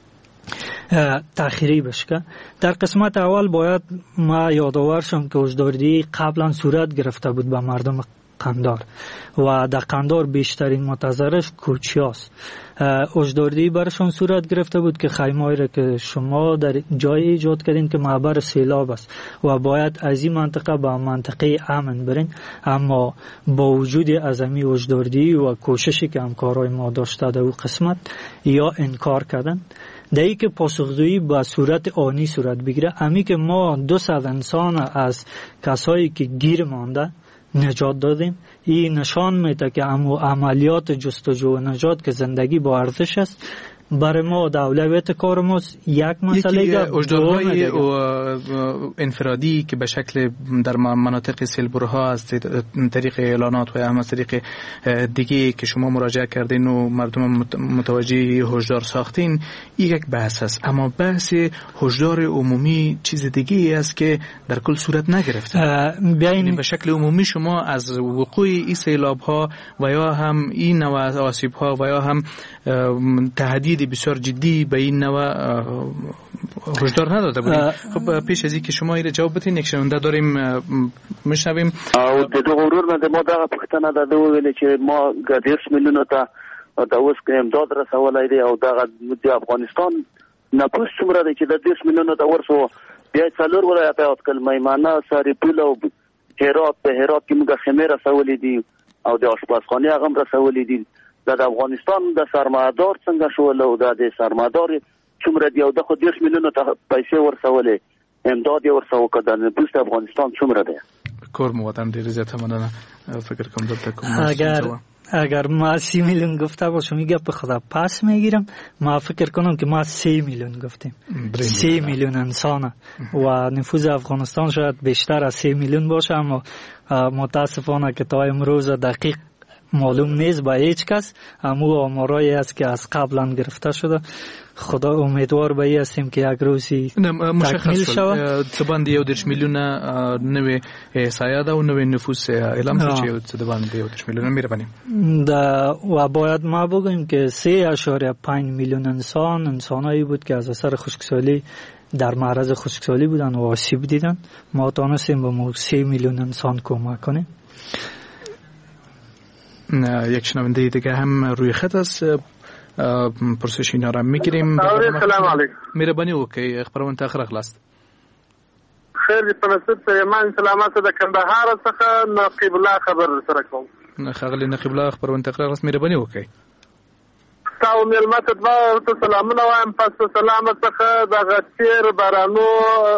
S5: تخریبش که در قسمت اول باید ما یادآور شم که هشداردهی قبلا صورت گرفته بود به مردم قندهار و در قندهار بیشترین متضررش کوچیاست. هشداردهی برشون صورت گرفته بود که خیمه‌ای را که شما در جای ایجاد کردین که معبر سیلاب است و باید از این منطقه به منطقه امن برین، اما با وجود عزمی هشداردهی و کوششی که همکارای ما داشته در اون قسمت یا انکار کردن دایی که پاسخگویی به صورت آنی صورت بگیره. امی که ما دو صد انسان از کسایی که گیر مانده نجات دادیم، این نشان میده که عملیات جستجو و نجات که زندگی با ارزش است برای ما در اولویت کار ما یک مسئله
S4: اجدارهای انفرادی که به شکل در مناطق سیلبرها از طریق اعلانات و هم از طریق دیگه که شما مراجعه کردین و مردم متوجه هشدار ساختین یک بحث است، اما بحث هشدار عمومی چیز دیگه است که در کل صورت نگرفته. یعنی به شکل عمومی شما از وقوع این سیلاب ها و یا هم این نوع آسیب ها و یا هم تهدید بسیار جدی به این نوع هشدار نداده بودیم. خب پیش از این که شما این جواب بدین یک شنونده داریم میشنویم.
S8: او د دغه ورور نه د ما دغه پښتنه د ویل چې ما ګډیرس میلیونه ته د اوس کې امداد رسولای دی او دغه د افغانستان نفوس څومره دی چې د دیرس میلیونه ته ورسو بیا څلور ولایت او کل میمنه سریپول او هرات په هرات کې موږ خمیر رسولې دي او د آشپزخانه هغه رسولې دي. د افغانستان د سرمایه‌دار څنګه شول او د سرمایه‌دار څومره دی او د خو دیرس میلیونه ته پیسې ورسولې امداد یې ورسو کړه. د پوسټ افغانستان څومره دی؟
S4: کور مو وطن ډیر زیاته مننه. فکر کوم دلته کوم
S5: اگر اگر ما سی میلیون گفته باشم میگه به خدا پس میگیرم. ما فکر کنم که ما سی میلیون گفتیم، سی میلیون انسانه و نفوذ افغانستان شاید بیشتر از سی میلیون باشه، اما متاسفانه که تا امروز دقیق معلوم نیست با هیچ کس. همو آمارایی است که از قبلا گرفته شده. خدا امیدوار به این هستیم که یک روزی تکمیل شود.
S4: تباند یو درش میلیون نوی احصایه ده و نوی نفوس اعلام شد چه تباند یو درش میلیون میربنیم
S5: و باید ما بگویم که سه اشاریه پنج میلیون انسان انسانایی بود که از اثر خشکسالی در معرض خشکسالی بودن و آسیب دیدن. ما تانستیم به ما سه میلیون انسان کمک کنیم.
S4: یک شنونده دیگه هم روی خط است، پرسش اینا را میگیریم.
S9: سلام علیکم.
S4: مهربانی وکړئ خبرونه تاخر خلاص.
S9: خیر دې په نسبت پیمان سلامات د کندهار څخه نقیب الله خبر سره کوم.
S4: خغلی نقیب الله خبرونه تاخر خلاص مهربانی وکړئ.
S9: تاسو ملمت ته سلامونه وایم. پس سلامت څخه د غچیر بارانو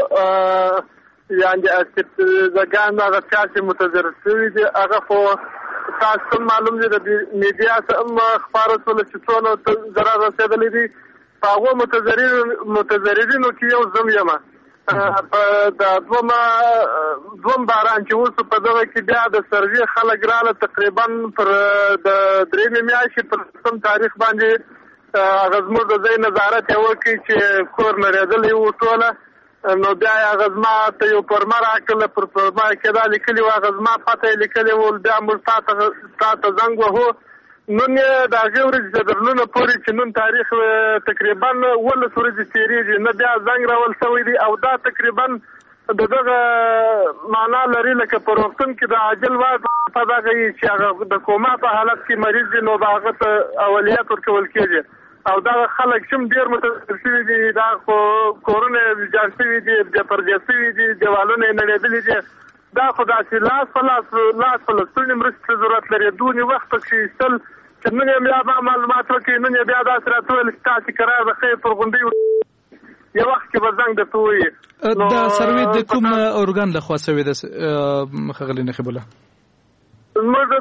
S9: یعنی چې زګان هغه چې متضرر شوي دي هغه خو تاسو معلوم دي د میډیا سم خبرونه ټول چې څونه ضرر رسیدلې دي. هغه متضررین متضررینو کې یو زم یم. په د دوم دوم باران چې اوس په دغه کې بیا د سروي خلک رااله تقریبا پر د درې میاشتې پر سم تاریخ باندې غزمو د ځای نظارت یې وکړي چې کور نه رېدلې و ټوله. نو بیا غزما ته یو پرمر عقل پر پرما کې دا لیکلي و غزما پته لیکلي و بیا موږ تاسو تاسو زنګ وهو نن دا غوړي چې درلونه پوری چې نن تاریخ تقریبا ول سوري سیریږي نه بیا زنګ راول سوی دی او دا تقریبا دغه معنا لري لکه پر وختن کې د عاجل واد په دغه چې د کومه په حالت کې مریض نو داغه اولیات ورکول کېږي. او دا خلک چې ډیر متاثر شوي دي دا خو کورونه ویجاړ شوي دي د پرځې شوي دي دیوالونه یې نړېدلي دي دا خو داسې لاس په لاس لاس په لستونې مرستې ضرورت لري دونې وخت پکې ایستل چې نن یې بیا به معلومات وکړي نن یې بیا داسې راته ویل چې تاسې کرایه د ښې پر غونډۍ یو وخت کې به زنګ درته ووایي
S4: دا سروې د کوم ارګان لخوا سوې ده ښاغلي نقیب الله
S9: موږ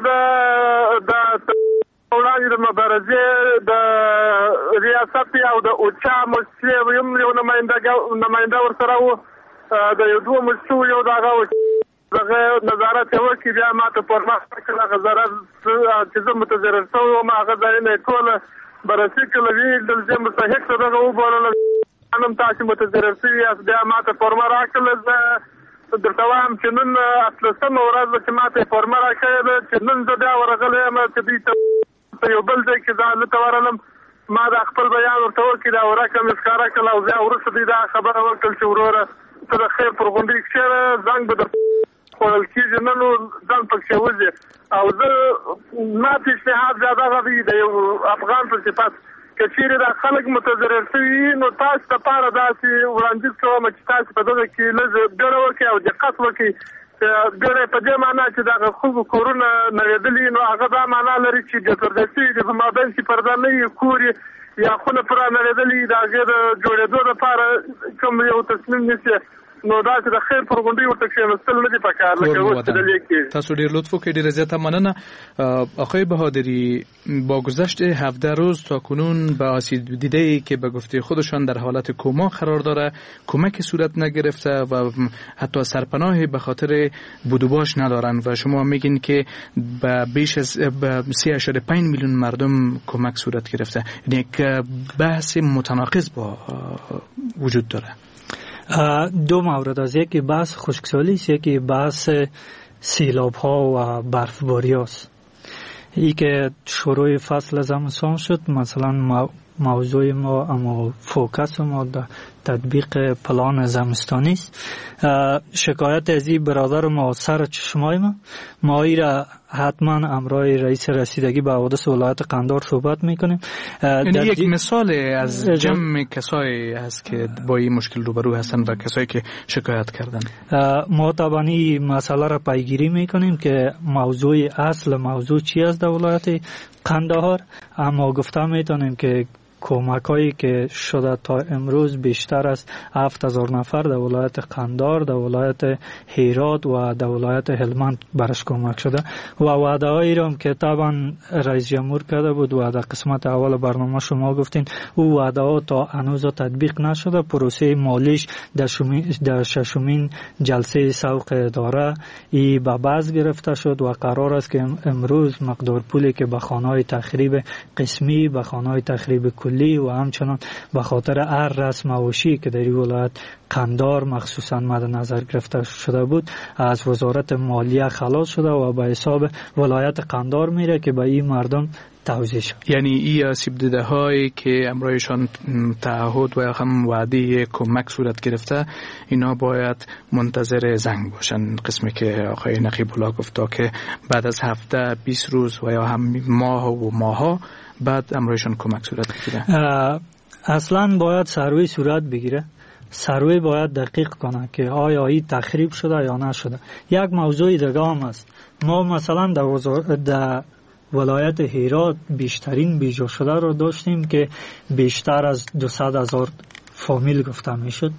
S9: د وړاندې د مبارزې د ریاست او د اوچا مجلس یم یو نماینده ورسره و د یو دوه مجلسو یو دغه دغه نظارت یې وکړي بیا ماته پرمخ کړه هغه ضرر چې زه متضرر شوی وم هغه ځایونه یې ټوله بررسي کړله ویې لیدل زه مستحق ته دغه وبلله هم تاسې متضرر شوي یاست بیا ماته فورمه راکړله زه درته وایم چې نن اتلسمه ورځ ده چې ماته یې فورمه راکړې ده چې نن زه بیا ورغلی یم چې دوی ته په یو بل ځای کې ځان دلته ورغلم ما دا خپل بیان ورته وکړي دا ورکه مې ښکاره کړله او بیا وروسته دوی دا خبره وکړل چې وروره ته د خیر پر غونډۍ کښېنه زنګ به در خوړل کېږي نه نو ځان پکښې وځي او زه ما پیشنهاد بیا دغه دی د یو افغان په صفت که چیرې دا خلک متضرر شوي نو تاسو دپاره داسې وړاندیز کوم چې تاسو په دغه کې لږ ډډه وکړئ او دقت وکړئ ګړی په دې معنا چې دغه خلکو کورونه نړېدلي نو هغه دا معنا لري چې د پردیسي د په مابین کې پرده نه وي کور یا خونه پوره نړېدلي د هغې د جوړېدو دپاره کوم یو تصمیم نیسي نو داسې د خیر پر غونډۍ ورته کښېنستل نه دي پکار لکه اوس چې دلې کېږي.
S4: تاسو ډېر لطف وکړئ ډېره زیاته مننه. آقای بهادری با گذشت هفده روز تا کنون به آسیب دیده‌ای که به گفته خودشان در حالت کما قرار داره کمک صورت نگرفته و حتی سرپناهی به خاطر بودوباش ندارن و شما میگین که به بیش از سه اشاره پنج میلیون مردم کمک صورت گرفته. یعنی یک بحث متناقض با وجود داره.
S5: دو مورد از یکی بحث خشکسالی است یکی بحث سیلاب ها و برفباری است. ای که شروع فصل زمستان شد مثلا موضوع ما اما فوکس ما در تطبیق پلان زمستانی است. شکایت از این برادر ما سر چشمای ما ما ای را حتما امرای رئیس رسیدگی به حوادث ولایت قندار صحبت میکنیم.
S4: یعنی یک مثال از جمع کسایی هست که با این مشکل روبرو هستن و کسایی که شکایت کردن.
S5: ما طبعا این مسئله را پیگیری میکنیم که موضوع اصل موضوع چی است در ولایت قندهار، اما گفته میتونیم که کمک هایی که شده تا امروز بیشتر از هفت هزار نفر در ولایت قندار، در ولایت هرات و در ولایت هلمند برش کمک شده و وعده هایی را که طبعا رئیس جمهور کرده بود و در قسمت اول برنامه شما گفتین او وعده ها تا هنوز تطبیق نشده. پروسه مالیش در, در ششمین جلسه سوق اداره ای به بحث گرفته شد و قرار است که امروز مقدار پولی که به خانه‌های تخریب قسمی، به خانه‌های تخریب کلی و همچنان به خاطر هر رسم اوشی که در ولایت قندار مخصوصا مد نظر گرفته شده بود از وزارت مالیه خلاص شده و به حساب ولایت قندار میره که به این مردم توزیع شد.
S4: یعنی این آسیب دیده هایی که امرایشان تعهد و هم وعده کمک صورت گرفته اینا باید منتظر زنگ باشن. قسمی که آقای نقیب الله گفته که بعد از هفته بیست روز و یا هم ماه و ماها بعد امرایشان کمک صورت بگیره.
S5: اصلا باید سروی صورت بگیره. سروی باید دقیق کنه که آیا این تخریب شده یا نشده. یک موضوع دیگه هم است. ما مثلا در, وزار... در ولایت هرات بیشترین بیجا شده رو داشتیم که بیشتر از دویست هزار فامیل گفته میشد.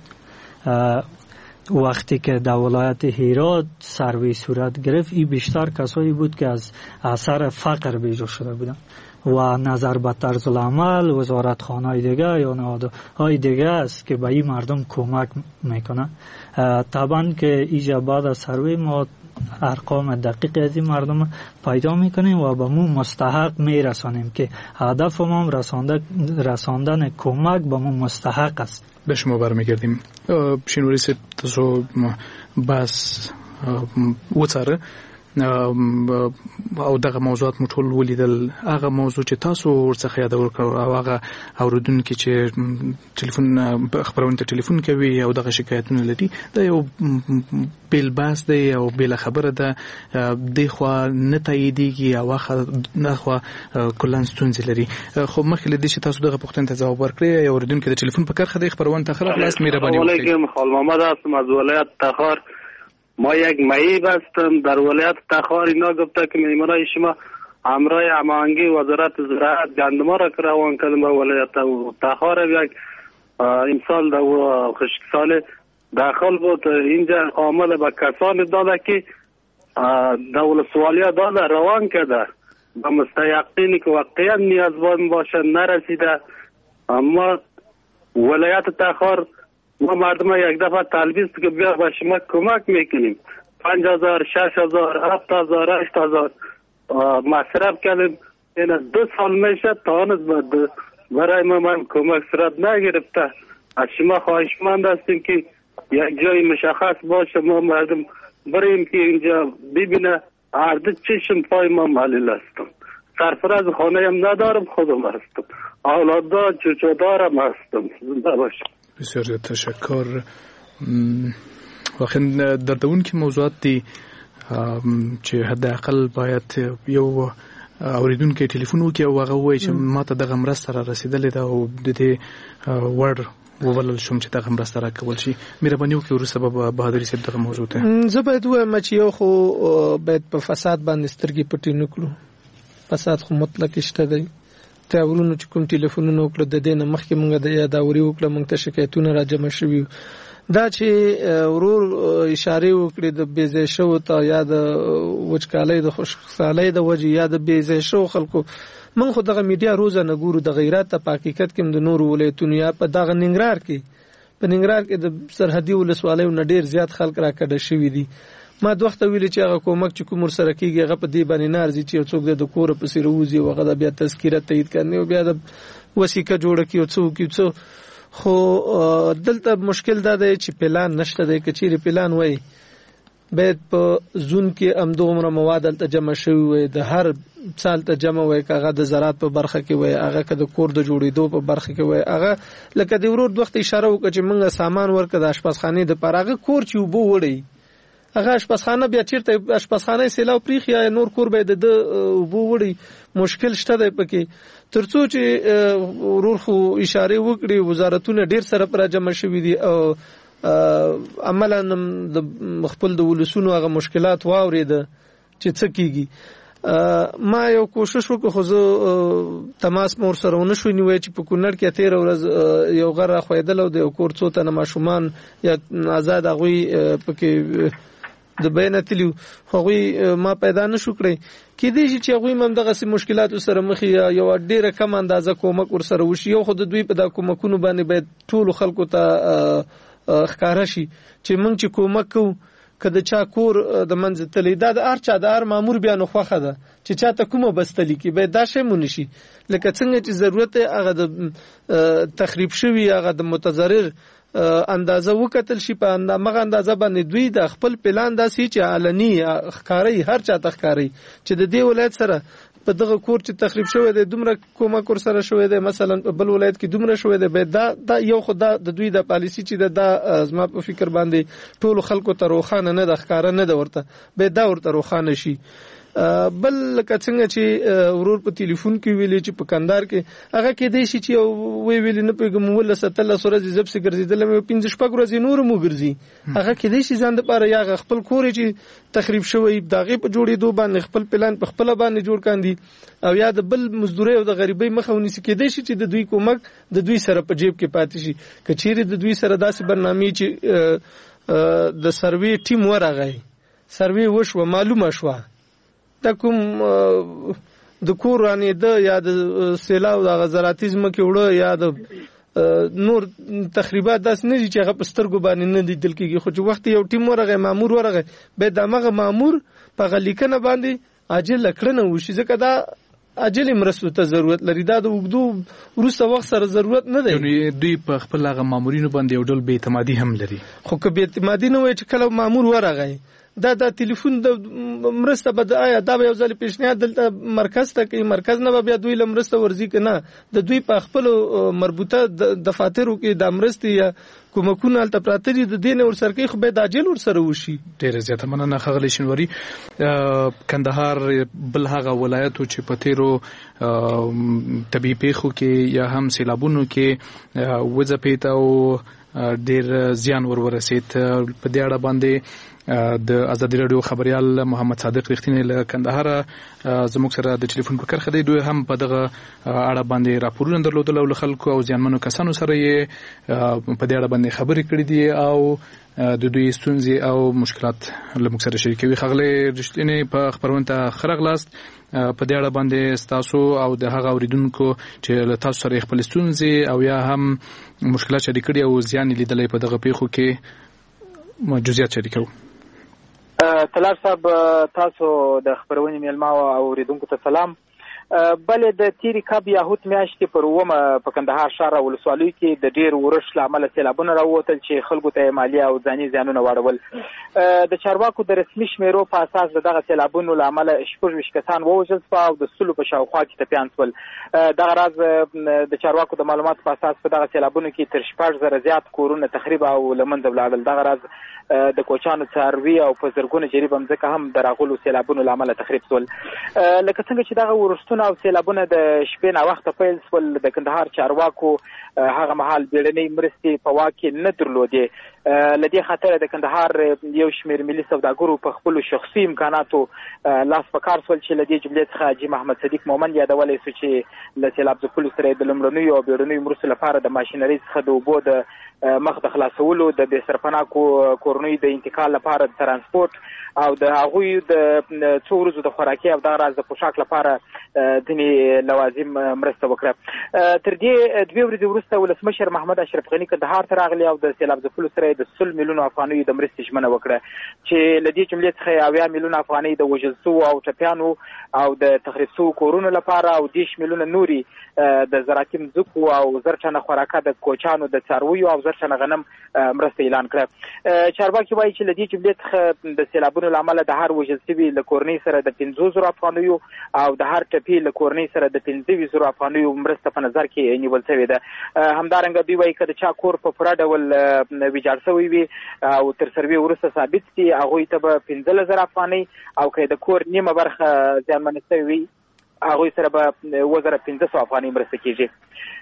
S5: وقتی که در ولایت هرات سروی صورت گرفت این بیشتر کسایی بود که از اثر فقر بیجا شده بودن و نظر به طرز العمل وزارت خانه دیگه یا نهادهای دیگه است که به این مردم کمک میکنه. طبعا که ایجا بعد از سروی ما ارقام دقیق از این مردم پیدا میکنیم و به مو مستحق میرسانیم که هدف ما رساندن کمک به مو مستحق است.
S4: به شما برمیگردیم. شنوری ست تاسو بس وڅاره او دغه موضوعات مټول ولیدل هغه موضوع چې تاسو ورڅخه یاد ورکړو او هغه اوریدونکو چې ټلیفون خبرونه ته ټلیفون کوي او دغه شکایتونه لري دا یو بیل باس دی او بیل خبره ده د خو نه تاییدېږي او واخه نه خو کلان ستونزې لري خو مخکې لدی چې تاسو دغه پوښتنه ته ځواب ورکړئ او اوریدونکو د ټلیفون په کرخه د خبرونه ته خلاص لاس مهرباني وکړئ.
S9: علیکم خال محمد هستم از ولایت تخار. ما یک معیب هستم در ولایت تخار. اینا گفته که میمونای شما همراه هماهنگی وزارت زراعت گندم را که روان کردیم به ولایت تخار. یک امسال در خشک سال داخل بود اینجا آمده به کسانی داده که دولت سوالیه داده روان کرده به مستحقینی که واقعا نیازمند باشه نرسیده. اما ولایت تخار ما مردم یک دفعه تلبیس که بیا به شما کمک میکنیم پنج هزار شش هزار هفت هزار هشت هزار مصرف کردیم. این دو سال میشه تانست برای ما من کمک صورت نگرفته. از شما خواهشمند هستیم که یک جای مشخص باشه ما مردم بریم که اینجا ببینه عرض چشم پای ما معلل هستم. سرفراز خانه هم ندارم خودم هستم اولادار چوچودارم هستم. زنده باشم.
S4: بسیار زیاد تشکر. واقعا دردونکي موضوعات دي چې حداقل باید یو اوریدونکو ټلیفون وکړي او هغه وایي چې ماته دغه مرسته را رسیدلې ده او د دې وړ وولل شوم چې دغه مرسته راکول شي. مهرباني وکړئ وروسته به بهادري صاحب دغه موضوع ته
S6: زه باید وایم چې یو خو باید په فساد باندې سترګې پټې نه کړو. فساد خو مطلق شته دی. تاورونو چې کوم ټلیفونونه وکړه د دې نه مخکې مونږ د یاداوري وکړه مونږ ته شکایتونه را جمع شوي دا چې ورور اشاره وکړي د بیځای شو ته یا د وچکالۍ د خوشحالۍ د وجې یا د بیځای شو خلکو مونږ خو دغه میډیا روزانه ګورو د غیرت په حقیقت کې د نور ولایتونو یا په دغه ننګرهار کې په ننګرهار کې د سرحدي ولسوالیو نه ډیر زیات خلک راکړه شوي دي. ما د وخت ویل چې هغه کومک چې کوم سره کیږي هغه په دې باندې نارځي چې څوک د کور په سر وځي او هغه بیا تذکره تایید کړي او بیا د وثیقه جوړه کیو څوک کیو خو دلته مشکل دا دی چې پلان نشته دی. کچېری پلان وای باید په زون کې امدومره مواد دلته جمع شوی وي د هر سال ته جمع وای کاغه د زراعت په برخه کې وای هغه که د کور د جوړېدو په برخه کې وای هغه لکه د ورور د وخت اشاره وکړه چې موږ سامان ورکړه د آشپزخانه د پرغه کور چې وبو وړي هغه آشپزخانه بیا چیرته آشپزخانه سیلاو پریخ یا نور کور به د وبو وړي مشکل شته دی پکې. ترڅو چې ورور خو اشاره وکړي وزارتونه ډیر سره پر جمع شوي دي او عملاً د خپل د ولسونو هغه مشکلات واورېده چې څه کیږي. ما یو کوشش وکړ خو زه تماس مور سره ونه شو نیوي چې په کونړ کې تیر ورځ یو غره خویدل او د کور څو تنه ماشومان یا آزاد غوي پکې د بیاناتلیو هغوی ما پیدا نشو کړی کې دي چې هغوی هم دغه سي مشکلات سره مخ یو ډیره کم اندازه کومک ور سره وشي یو خود دوی په د کومکونو باندې باید ټول خلکو ته ښکارا شي چې موږ چې کومک کوو کله چا کور د منځ تلې دا د ارچا د ار مامور بیان خوخه ده چې چاته کومه بستلی کې به دا شی مونږ شي لکه څنګه چې ضرورت هغه د تخریب شوی هغه د متضرر اندازه وکتل شي په اندامه اندازه باندې دوی د خپل پلان داسې چې علني ښکاری هر چا تخکاری چې د دې ولایت سره په دغه کور چې تخریب شوی دی دومره کومه کور سره شوی دی مثلا په بل ولایت کې دومره شوی دی به دا دا یو خدای د دوی د پالیسی چې د ازما په فکر باندې ټول خلکو ته روخانه نه د ښکارا نه د ورته به دا ورته روخانه شي. بل لکه څنګه چې ورور په ټلیفون کې ویلې چې په کندهار کې هغه کې دی چې وی ویل نه پیګم ول ستله سورې زب سي ګرځیدل مې پنځه شپږ ورځې نور مو ګرځي هغه کې دی چې ځان د پاره یا خپل کور چې تخریب شوی داغه په جوړېدو باندې خپل پلان په خپل باندې جوړ کاندي او یا د بل مزدوري او د غریبۍ مخاوني سي کې دی چې د دوی کومک د دوی سره په جیب کې پاتې شي کچېری د دوی سره داسې برنامه چې د سروي ټیم ورغی سروي وشو معلومه شو د کوم د کورانه د یا د سیلاو د غزراتیزم کې وړو یا د نور تخریبات داس نه چې هغه پسترګو باندې نه لیدل کېږي خو چې وخت یو ټیم ورغه مامور ورغه به دماغه مامور په غلیکنه باندې عاجل کړنه وشي ځکه دا عاجل مرستو ته ضرورت لري دا د وګدو ورسته وخت سره ضرورت نه دی
S4: یعنی دوی په خپل هغه مامورینو باندې یو ډول بې اعتمادي هم لري
S6: خو که بې اعتمادي نه وي چې کله مامور ورغه دا د ټلیفون د مرسته بد آیا دا یو ځل پیشنهاد دلته مرکز ته کوي مرکز نه بیا دوی لمرسته ورزي کنه د دوی په خپل مربوطه دفاترو کې د مرستي یا کومکونه الته پراتري د دین ور سره کې خو به د اجل ور سره وشي.
S4: ډیر زیاته مننه خغلی شنوري. کندهار بل هغه ولایتو چې په تیرو طبي پیښو کې یا هم سیلابونو کې وځپېت او ډیر زیان ور ورسېد. په دې اړه باندې د ازادي رادیو خبريال محمد صادق رښتینی له کندهار زموږ سره د ټلیفون پر کرخه دی. دوی هم په دغه اړه باندې راپورونه درلودل او خلکو او ځانمنو کسانو سره یې په دې اړه باندې خبرې کړې دي او د دوی ستونزې او مشکلات له موږ سره شریکوي. خغلی رښتینی په خبرونه ته خرغلاست. په دې اړه باندې تاسو او د هغه اوریدونکو چې له تاسو سره خپل ستونزې او یا هم مشکلات شریک کړي او زیان لیدلې په دغه پیښو کې جزئیات شریکو.
S10: طلال صاحب تاسو د خبرونې میلمه او اوریدونکو ته سلام. بلې د تیری کاب یاهوت میاشتې پر ومه په کندهار ښار او ولسوالۍ کې د ډیر ورش له امله سیلابونه راووتل چې خلکو ته مالي او ځاني زیانونه واړول. د چارواکو د رسمي شمیرو په اساس دغه سیلابونو له امله شپږ ویشت کسان ووژل شول او د سلو په شاوخوا کې ټپیان شول. دغه راز د چارواکو د معلوماتو په اساس په دغه سیلابونو کې تر شپږ زره زیات کورونه تخریب او له منځه ولاړل. دغه راز د کوچانو څاروي او په زرګونو جریب مځکه هم د راغلو سیلابونو له امله تخریب شول. لکه څنګه چې دغه ورستونه او سیلابونه د شپې نه وخته پیل شول د کندهار چارواکو هغه مهال بیړنۍ مرستې په واک کې نه درلودې. له دې خاطر د کندهار یو شمېر ملي سوداګرو په خپلو شخصي امکاناتو لاس په کار شول چې له دې جملې څخه حاجي محمد صدیق مومند یادولی سو چې له سیلاب ځپلو سره د لومړنیو او بیړنیو مرستو لپاره د ماشینرۍ څخه د اوبو د مخ د خلاصولو د بې سرپناه کورنیو د انتقال لپاره د ترانسپورت او د هغوی د څو ورځو د خوراکي او دغه راز د پوشاک لپاره ځینې لوازم مرسته وکړه. تر دې دوې ورځې وروسته ولسمشر محمد اشرف غني کندهار ته راغلی او د سیلاب ځپلو سره د سل میلیونو افغانیو د مرستې ژمنه وکړه چې له دې جملې څخه اویا میلیونه افغانۍ د وژل شوو او ټپیانو او د تخریب شوو کورونو لپاره او دېرش میلیونه نوري د زراعتي مځکو او زر ټنه خوراکه د کوچانو د څارویو او زر ټنه غنم مرسته اعلان کړه. چارواکي وایي چې له دې جملې څخه د سیلابونو له امله د هر وژل شوي له کورنۍ سره د پنځو زرو افغانیو او د هر ټپي له کورنۍ سره د پنځه زرو افغانیو مرسته په نظر کې نیول شوې ده. همدارنګه دوی وایي که د چا کور په پوره ډول ویجاړ شوی وي او تر سروې وروسته ثابت شي هغوی ته به پنځلس زره افغانۍ او که د کور نیمه برخه زیانمنه شوې وي هغوی سره به اووه زره پنځه سوه افغانۍ مرسته کېږي.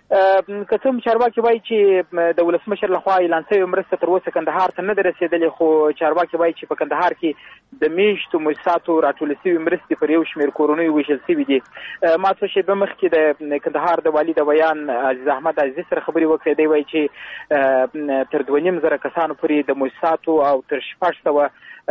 S10: که څه هم چارواکي وایي چې د ولسمشر لخوا اعلان شوې مرسته تر اوسه کندهار ته نه ده رسېدلې خو چارواکي وایي چې په کندهار کې د میاشتو موسساتو راټولې شوې مرستې پر یو شمېر کورنیو ویشل شوي دي. ما څو شېبه مخکې د کندهار د والي د بیان عزیز احمد عزیزي سره خبرې وکړې. دی وایي چې تر دوه نیم زره کسانو پورې د موسساتو او تر شپږ سوه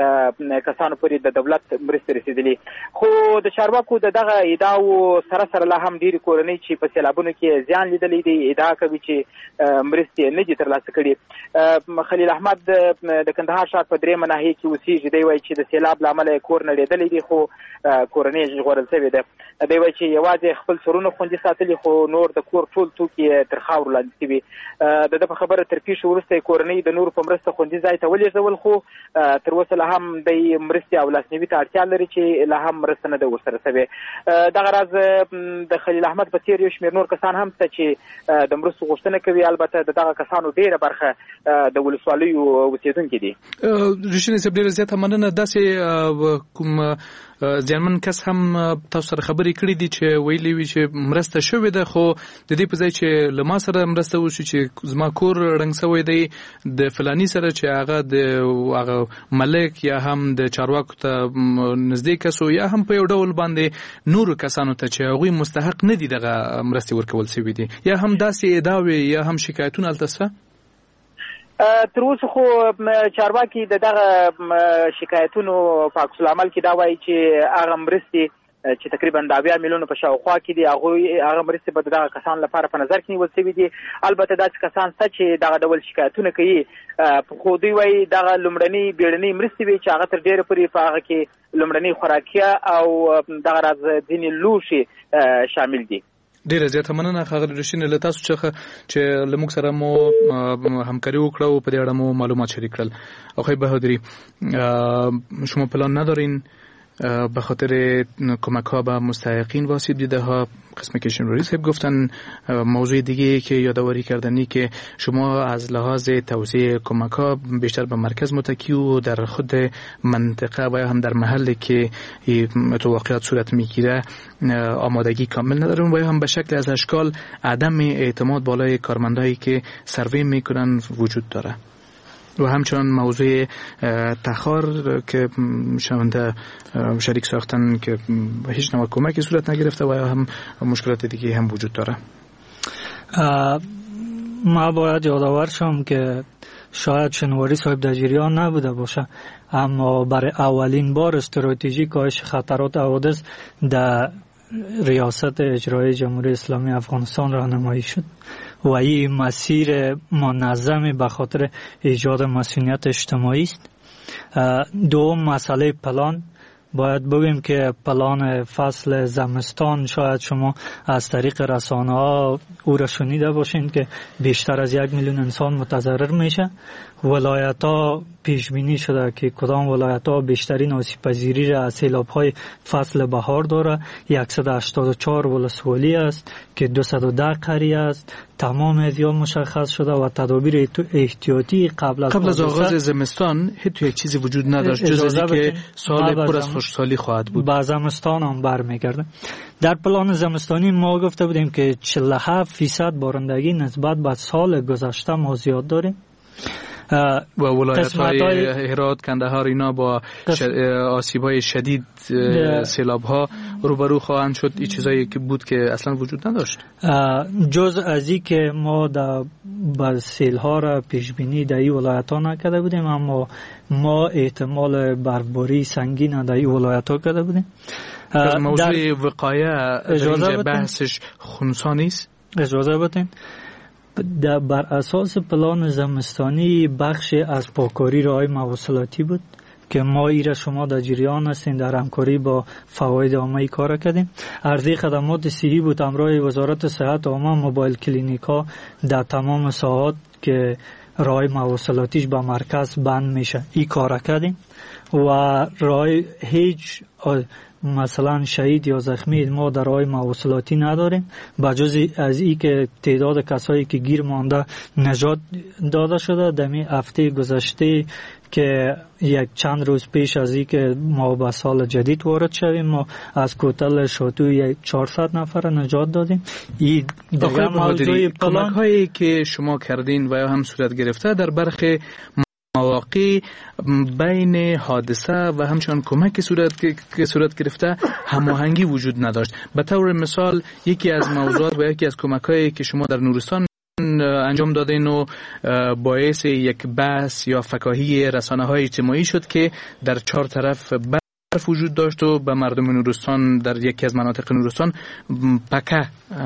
S10: کسانو پورې د دولت مرستې رسېدلې. خو د چارواکو د دغه ادعاو سره سره لا هم ډېرې کورنۍ چې په سیلابونو کې زیان لیدلی دی ادعا کوي چې مرستې نه دي ترلاسه کړي. خلیل احمد د کندهار ښار په درېیمه ناحیه کې اوسېږي. دی وایي چې د سیلاب له امله یې کور نړېدلی دی خو کورنۍ یې ژغورل شوې ده. دی وایي چې یوازې خپل سرونه خوندي ساتلي خو نور د کور ټول توکي یې تر خاورو لاندې شوي. د ده په خبره تر پیښو وروسته یې کورنۍ د نورو په مرسته خوندي ځای ته ولېږدول خو تر اوسه هم د مرستې او لاسنیوي ته اړتیا لري چې لا هم مرسته نه ده ورسره شوې. دغه راز د خلیل احمد په څېر یو شمېر نور کسان هم شته چې د مرستو غوښتنه کوي. البته د دغه کسانو ډېره برخه د ولسوالیو اوسېدونکي دي.
S4: رښتینی صاحب ډېره زیاته مننه. داسې کوم ځانمن کس هم تاسو سره خبرې کړې دي چې ویلي وي چې مرسته شوې ده خو د دې په ځای چې له ما سره مرسته وشي چې زما کور ړنګ شوی دی د فلاني سره چې هغه د هغه ملک یا هم د چارواکو ته نږدې کسو یا هم په یو ډول باندې نورو کسانو ته چې هغوی مستحق نه دي دغه مرستې ورکول شوي دي یا هم داسې ادعاوې یا هم شکایتونه هلته شته؟
S10: تر اوسه خو چارواکي د دغه شکایتونو په عکس العمل کې دا وایي چې هغه مرستې چې تقریبا د اویا میلیونو په شاوخوا کې دي هغوی هغه مرستې به د دغه کسانو لپاره په نظر کې نیول شوي دي. البته داسې کسان شته چې دغه ډول شکایتونه کوي خو دوی وایي دغه لومړنۍ بیړنۍ مرستې وي چې هغه تر ډېره پورې په هغه کې لومړنۍ خوراکیه او دغه راز ځینې لوښي شامل دي.
S4: ډیره زیاته مننه ښاغلی رشین له تاسو څخه چې له موږ سره مو همکاري وکړه او په دې اړه مو معلومات شریک کړل. آقای بهادری، شما پلان ندارین به خاطر کمک ها به مستحقین و آسیب دیده ها؟ قسم که شنواری صاحب گفتن موضوع دیگه که یادآوری کردنی که شما از لحاظ توزیع کمک ها بیشتر به مرکز متکی و در خود منطقه و یا هم در محل که واقعات صورت میگیره آمادگی کامل ندارون و یا هم به شکل از اشکال عدم اعتماد بالای کارمندایی که سروی میکنن وجود داره. و همچنان موضوع تخار که شونده شریک ساختن که هیچ نوع کمکی صورت نگرفته و هم مشکلات دیگه هم وجود داره.
S5: ما باید یادآور شم که شاید شنواری صاحب در جریان نبوده باشه، اما برای اولین بار استراتژی کاهش خطرات حوادث در ریاست اجرایی جمهوری اسلامی افغانستان راهنمایی شد و این مسیر منظم به خاطر ایجاد مسئولیت اجتماعی است. دوم مسئله پلان، باید بگیم که پلان فصل زمستان شاید شما از طریق رسانه ها او را شنیده باشین که بیشتر از یک میلیون انسان متضرر میشه. ولایت ها پیش بینی شده که کدام ولایت ها بیشترین آسیب پذیری را از سیلاب های فصل بهار داره. صد و هشتاد و چهار ولسوالی است که دویست و ده قریه است. تمام ادیان مشخص شده و تدابیر احتیاطی قبل از
S4: قبل از آغاز زمستان هیچ یک چیزی وجود نداشت جز از اینکه سال پر از خشکسالی خواهد بود.
S5: با زمستان هم برمیگرده. در پلان زمستانی ما گفته بودیم که چهل و هفت فیصد بارندگی نسبت به سال گذشته ما زیاد داریم
S4: و ولایت های هرات، کندهار اینا با آسیب های شدید سیلاب ها روبرو خواهند شد. این چیزایی که بود که اصلا وجود نداشت.
S5: جز از این که ما در سیل ها را پیش بینی در این ولایت ها نکرده بودیم، اما ما احتمال برفباری سنگین در این ولایت ها کرده بودیم.
S4: موضوع وقایه اینجا بحثش خنثی نیست؟
S5: اجازه بدین. بر اساس پلان زمستانی بخش از پاکاری راه‌های مواصلاتی بود که ما ایره شما در جریان هستین، در همکاری با فواید عامه کار کردیم. عرضه خدمات صحی بود همراه وزارت صحت عامه، موبایل کلینیک ها در تمام ساحات که راه‌های مواصلاتیش به مرکز بند میشه این کار کردیم و راه هیچ مثلا شهید یا زخمی ما در راه مواصلاتی نداریم، بجز از این که تعداد کسایی که گیر مانده نجات داده شده. دمی هفته گذشته که یک چند روز پیش از این که ما به سال جدید وارد شویم، ما از کوتل شاتو یک چهارصد نفر نجات دادیم. این دیگر موضوع
S4: پلان هایی که شما کردین و یا هم صورت گرفته در برخی مواقع بین حادثه و همچنان کمک صورت که صورت گرفته هماهنگی وجود نداشت. به طور مثال یکی از موضوعات و یکی از کمک‌هایی که شما در نورستان انجام دادین و باعث یک بحث یا فکاهی رسانه‌های اجتماعی شد که در چهار طرف برف وجود داشت و به مردم نورستان در یکی از مناطق نورستان پکه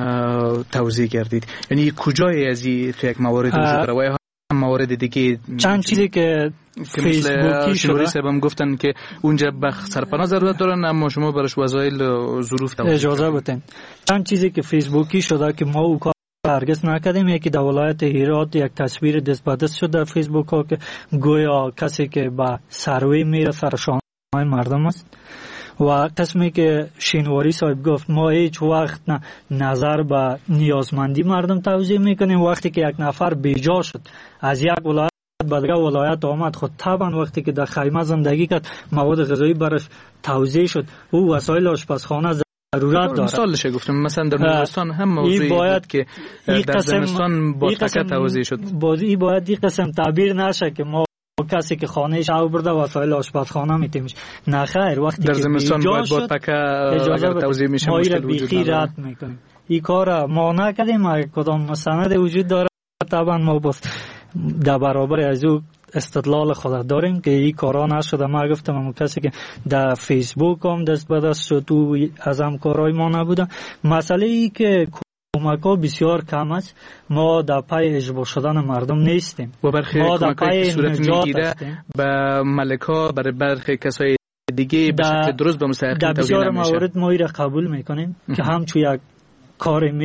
S4: توزیع گردید. یعنی کجای از این تو یک موارد وجود داره؟ موارد دیگه
S5: چند چیزی که فیسبوکی
S4: شنواری صاحبم گفتن که اونجا به سرپناه ضرورت دارن، اما شما برش وسایل ظروف توجیه
S5: اجازه بدین. چند چیزی که فیسبوکی شده که ما او کار هرگز نکردیم. یکی در ولایت هرات یک تصویر دست به دست شده در فیسبوک ها که گویا کسی که به سروی میره سرشان مردم است. و قسمی که شینواری صاحب گفت ما هیچ وقت نه نظر به نیازمندی مردم توضیح میکنیم. وقتی که یک نفر بیجا شد از یک ولایت به دیگر ولایت آمد، خود طبعا وقتی که در خیمه زندگی کرد مواد غذایی برش توزیع شد، او وسایل آشپزخانه ضرورت داره.
S4: مثالش گفتم مثلا در نورستان هم موضوعی باید که در زمستان با تکه توزیع شد.
S5: این باید این قسم تعبیر نشه که ما کسی که خانهش او برده وسایل آشپزخانه میتیمش. نه خیر، وقتی
S4: در زمستان باید با پکه اگر توزیع میشه مشکل وجود نداره.
S5: این کار ما نکردیم. اگر کدام مستند وجود داره طبعا ما باز در برابر از او استدلال خود داریم که این کارا نشده. ما گفتم اما کسی که در فیسبوک هم دست به دست شد تو از هم کارهای ما نبوده. مسئله ای که کمک ها بسیار کم است. ما در پای اجبار شدن مردم نیستیم.
S4: و برخی کمک هایی که صورت میگیره به ملک ها برای برخی کسای دیگه به شکل درست به مستحقین توزیع نمیشه.
S5: در بسیار موارد ما این را قبول میکنیم که همچون یک کار می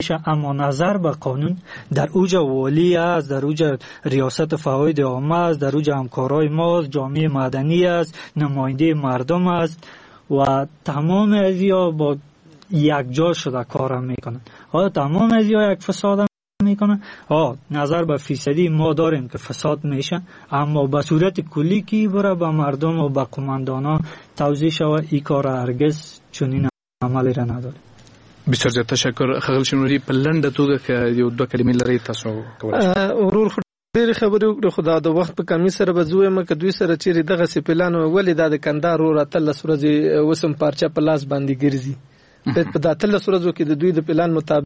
S5: میشه، اما نظر به قانون در اوج والی است، در اوج ریاست فواید عامه است، در اوج همکارای ما، جامعه مدنی است، نماینده مردم است و تمام ازیا با یک جا شده کار میکنن. آیا تمام ازیا یک فساد میکنن؟ آه نظر به فیصدی ما داریم که فساد میشه، اما به صورت کلی کی بره به مردم و به قماندانا توضیح شود این کار هرگز چنین عملی را نداره.
S4: بسیار زیاد تشکر. خغل شنوری په لنډه توګه که یو دوه کلمې لري تاسو کولای
S6: ورور ډېر خبرې وکړو، خو دا د وخت په کمی سره به زه وایم که دوی سره چیرې دغسې پلان ولې دا د کندهار ورور اتلس ورځې اوس هم پارچه په لاس باندې ګرځي. په دا اتلس ورځو کې د دوی د پلان مطابق